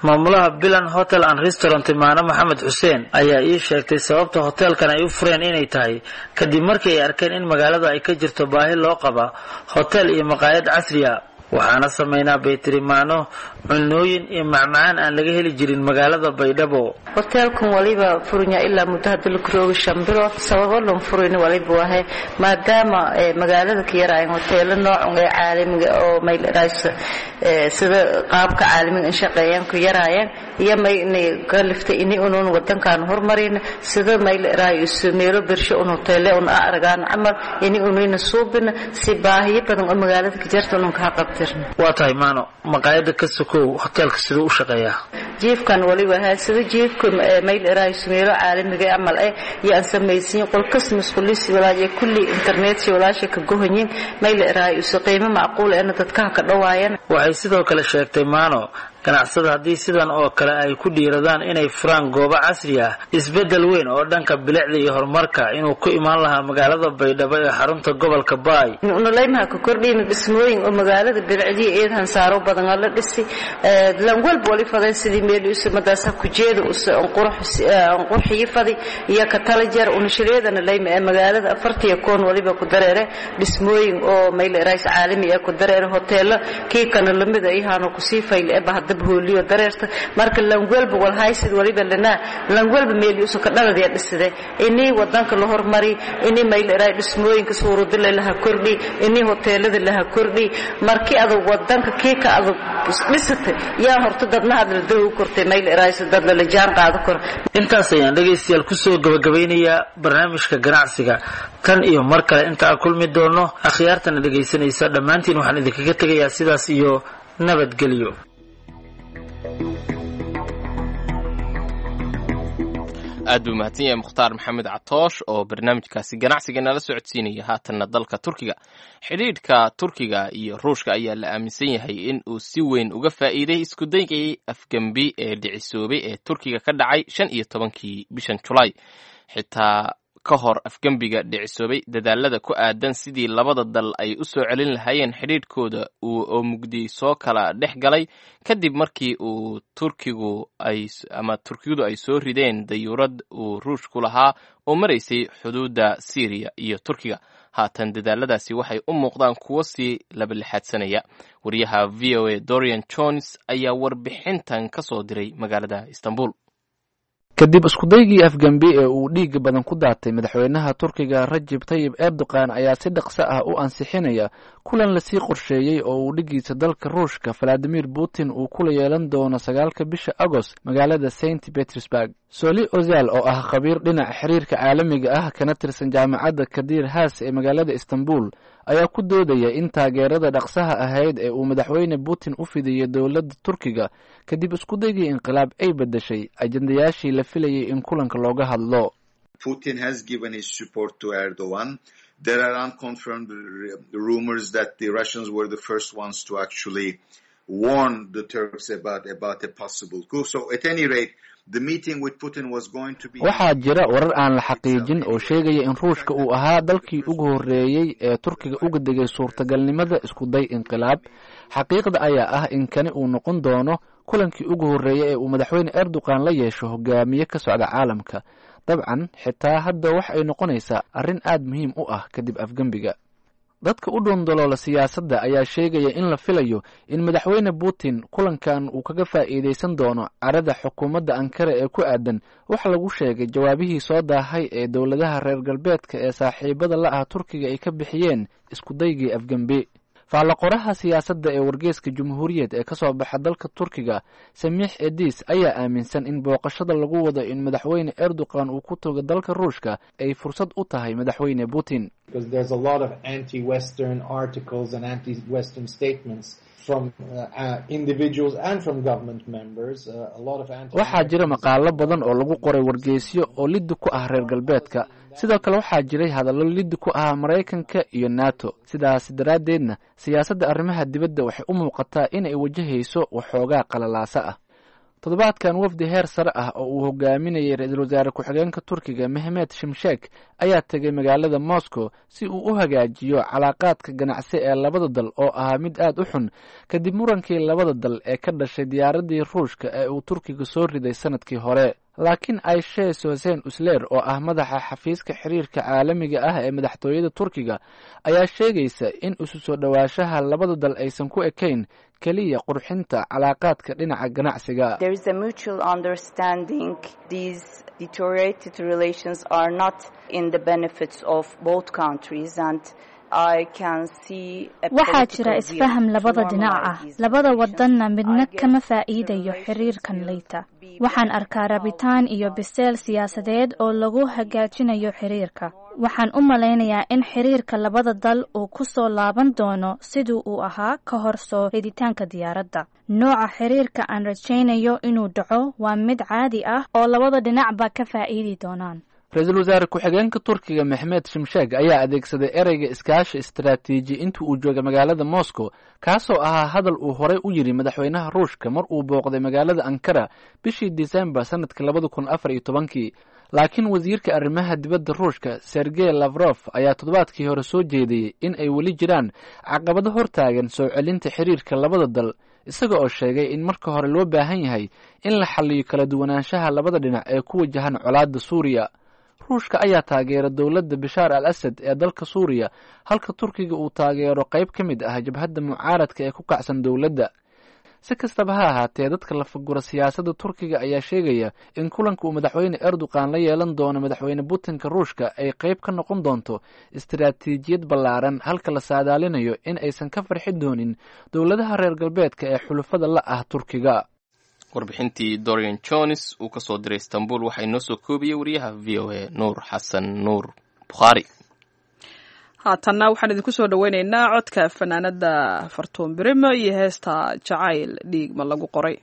maamulaha Bilan Hotel and Restaurant Maana Maxamed Xuseen ayaa ii sheegtay sababta hotelkan ay u fureen inay tahay kadib markii ay arkeen in magaalada ay ka jirto baahi loo qaba hotel iyo maqaayad casri ah waxaana sameynaa baytirimaano cunooyin iyo macmacaan aan laga heli jirin magaalada Baydhabo hotelkan waliba furnya ilaa muddo hadda la kuroogo shambiro sababo loo furin waliba wahay maadaama magaalada ka yaraan hoteelo nooc caalamiga oo meel raas sida qaabka caalamiga in shaqeeyaan ku yaraayeen iyo may galifta inay uun wadankan hormarin sida meel raas meelo birsho un hoteelo un aragaan amal inay uun suubin si baahiyo badan oo magaalada ka jirto un ka qabto waa tahay maano maqaayada ka sokow hotelka sidoo u shaqeeyaa jiifkan waliba sida jiifka meel raayis meelo caalamiga amal iyo aan sameeyay qolkas mas'uuliyiin walaaje kulli internet walaaje ka go'ayin meel raayis qiimo macquul ah dadka ka dhawaayeen waxay sidoo kale sheegtay maano ganacsada haddii sidan oo kale ay ku dhiiradaan inay furaan goobo casri ah isbedel weyn oo dhanka bilicda iyo horumarka inuu ku imaan lahaa magaalada Baydhabo ee xarunta gobolka Baay nololeemaha ka kordhin dhismooyin oo magaalada bilicdii eedahan saaro badan la dhisi lan walba wali faday sidii meel isu madaasa ku jeedo qurxiyo fadi iyo ka talajar oo nashreedana leeyma magaalada afartiya koon waliba ku dareere dhismooyin oo meel rays caalami ah ku dareere hotel kii kana lamid ah yaano ku sii fayl بهوليو درست marka langwalba wal haysid waliba lana langwalba meel uu ka dhalay dhisay inii wadanka la hormari inii meel raay dhismooyinka suurada leeyahay kordhi inii hoteelada laha kordhi markii aad wadanka keeka aad dhisatay yaa horta dadna hadal doow kortay meel raay dad la jaan qaado kor intaas ayaan dhageystayaal ku soo gabagabeynaya barnaamijka ganacsiga tan iyo mar kale inta kulmi doono akhyaartana dhageysanaysa dhamaantiin waxaan idinkaga tagayaa sidaas iyo nabadgelyo aad buu mahadsan yahay mukhtaar maxamed catoosh oo barnaamijkaasi ganacsiga nala socodsiinaya haatanna dalka turkiga xidhiidhka turkiga iyo ruushka ayaa la aaminsan yahay in uu si weyn uga faa'iiday iskudaygii afgembi ee dhicisoobay ee turkiga ka dhacay 15 bishan Julaay xitaa ka hor afgembiga dhicisoobay dadaalada ku aadan sidii labada dal ay u soo celin lahaayeen xidhiidhkooda oo mugdi soo kala dhex galay kadib markii uu turkigu ay soo rideen dayuurad uu ruushku lahaa oo maraysay xuduudda Syria iyo Turkiga haatan dadaaladaasi waxay u muuqdaan kuwo sii labalixaadsanaya wariyaha VOA Dorian Jones ayaa warbixintan ka soo diray magaalada Istanbul kadib iskudaygii afgambi ee uu dhiig badan ku daatay madaxweynaha Turkiga Recep Tayyip Erdogan ayaa si dhaqso ah u ansixinaya kulan la sii qorsheeyay oo uu dhigiisa dalka Ruushka Vladimir Putin uu kula yeelan doono 9 bisha Agost magaalada St Petersburg Soli Ozal oo ah khabiir dhinaca xiriirka caalamiga ah kana tirsan jaamacadda Kadir Has ee magaalada Istanbul ayaa ku doodaya in taageerada dhaqsaha ahayd ee uu madaxweyne Putin u fidiyay dawladda Turkiga kadib iskudaygii inqilaab ay bedeshay ajandayaashii la filayay in kulanka looga hadlo. Putin has given his support to Erdogan. There are unconfirmed rumors that the Russians were the first ones to actually warn the Turks about a possible coup. So at any rate, the meeting with Putin was going to be waxaa jira warar aan la xaqiijin oo sheegaya in Ruushka uu ahaa dalkii ugu horeeyay ee Turkiga uga degay suurtagalnimada isku day inqilaab xaqiiqda ayaa ah in kani uu noqon doono kulankii ugu horeeyay ee uu madaxweyne Erdogan la yeesho hogaamiye ka socda caalamka dabcan xitaa hadda wax ay noqonaysaa arrin aad muhiim u ah kadib afgambiga dadka u dhondoloola siyaasadda ayaa sheegaya in la filayo in madaxweyne Putin kulankan uu kaga faa'iideysan doono carada xukuumadda Ankara ee ku aadan wax lagu sheegay jawaabihii soo daahay ee dawladaha reer galbeedka ee saaxiibada la ah Turkiga ay ka bixiyeen isku daygii afgambi faallaqoraha siyaasadda ee wargeyska Jamhuuriyad ee ka soo baxa dalka Turkiga Semih Edis ayaa aaminsan in booqashada lagu wado in madaxweyne Erdogan uu ku tago dalka Ruushka ay fursad u tahay madaxweyne Putin because there's a lot of anti-Western articles and anti-Western statements from individuals and from government members waxaa jira maqaalo badan oo lagu qoray wargeysyo oo liddi ku ah reer galbeedka sidoo kale waxaa jiray hadallo liddi ku ah Mareykanka iyo NATO sidaas daraadeedna siyaasadda arrimaha dibadda waxay u muuqataa in ay wajahayso waxoogaa qalalaasa ah toddobaadkan wafdi heer sare ah oo uu hogaaminayay ra-iisul wasaare ku-xigeenka turkiga mehmed shimshek ayaa tegay magaalada moscow si uu u hagaajiyo calaaqaadka ganacsi ee labada dal oo ahaa mid aada u xun kadib murankii labada dal ee ka dhashay diyaaradii ruushka ee uu turkiga soo riday sanadkii hore. laakiin aishe hussein usler oo ah madaxa xafiiska xiriirka caalamiga ah ee madaxtooyada turkiga ayaa sheegaysa in isu soo dhowaanshaha labada dal aysan ku ekayn keliya qurxinta calaaqaadka dhinaca ganacsiga. waxaa jira isfaham labada dhinac ah, labada wadanna midna kama faa'iidayo xiriirkan leyta. waxaan arkaa rabitaan iyo biseel siyaasadeed oo lagu hagaajinayo xiriirka. waxaan u malaynayaa in xiriirka labada dal uu ku soo laaban doono siduu uu ahaa ka hor soo riditaanka diyaaradda. nooca xiriirka aan rajaynayo inuu dhaco waa mid caadi ah oo labada dhinacba ka faa'iidi doonaan. ra-iisul wasaare ku-xigeenka turkiga mehmed shimshek ayaa adeegsaday ereyga iskaashi istaraatiiji intii uu joogay magaalada moscow, kaasoo ahaa hadal uu horey u yidhi madaxweynaha ruushka mar uu booqday magaalada ankara bishii disembar sanadkii 2014. laakiin wasiirka arrimaha dibadda ruushka sergey lavrof ayaa toddobaadkii hore soo jeediyey in ay weli jiraan caqabado hortaagan soo celinta xiriirka labada dal, isaga oo sheegay in marka hore loo baahan yahay in la xalliyo kala duwanaanshaha labada dhinac ee ku wajahan colaadda suuriya. ruushka ayaa taageera dowladda bashaar al asad ee dalka suuriya, halka turkiga uu taageero qayb ka mid ah jabhadda mucaaradka ee ku kacsan dowladda. si kastaba ha ahaatee, dadka la fagura siyaasadda turkiga ayaa sheegaya in kulanka uu madaxweyne erdogan la yeelan doono madaxweyne putinka ruushka ay qayb ka noqon doonto istaraatiijiyad ballaaran, halka la saadaalinayo in aysan ka farxi doonin dowladaha reer galbeedka ee xulufada la ah turkiga. warbixintii dorian jones uu ka soo diray istanbul waxaa inoo soo koobiyey wariyaha v o a nuur xasan nuur bukhaari. haatanna waxaan idinku soo dhoweynaynaa codka fanaanada fartuun birimo iyo heesta jacayl dhiigma lagu qoray.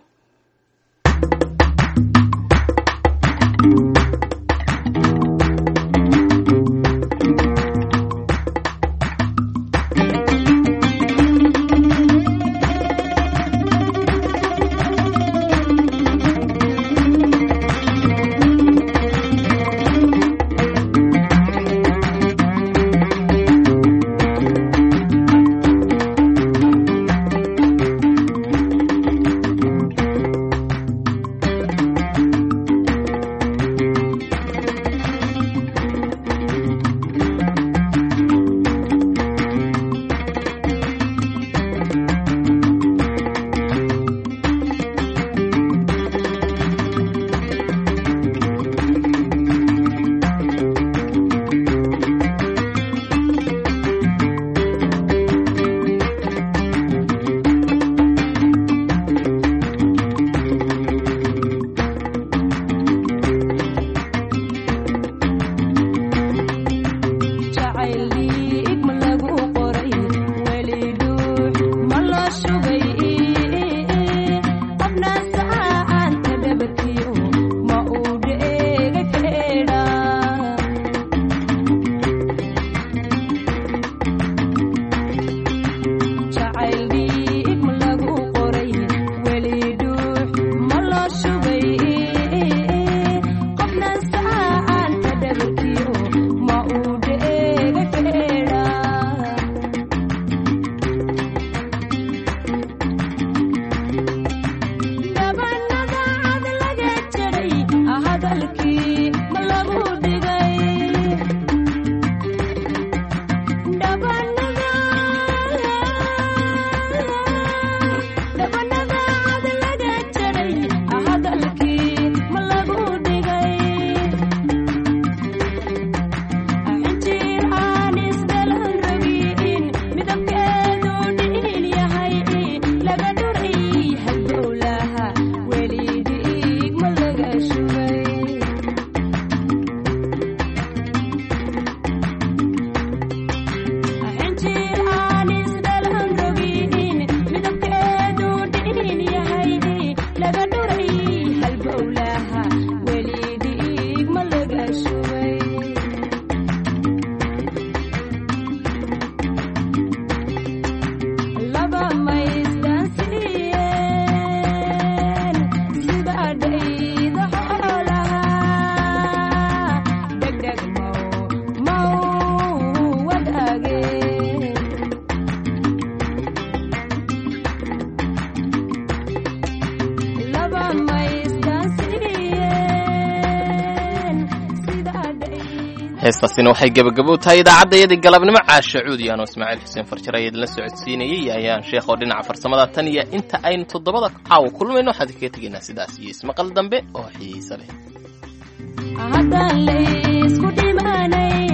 heestaasina waxay gebagabo u tahay idaacadayadii galabnimo caasha cuudiyan oo ismaaciil xuseen farjare ayaa idinla socodsiinayay ayaan sheekh oo dhinaca farsamada tan iyo inta aynu 7 caawa kulmayno waxaan kaga tegaynaa sidaas iyo ismaqal dambe oo xiiso leh.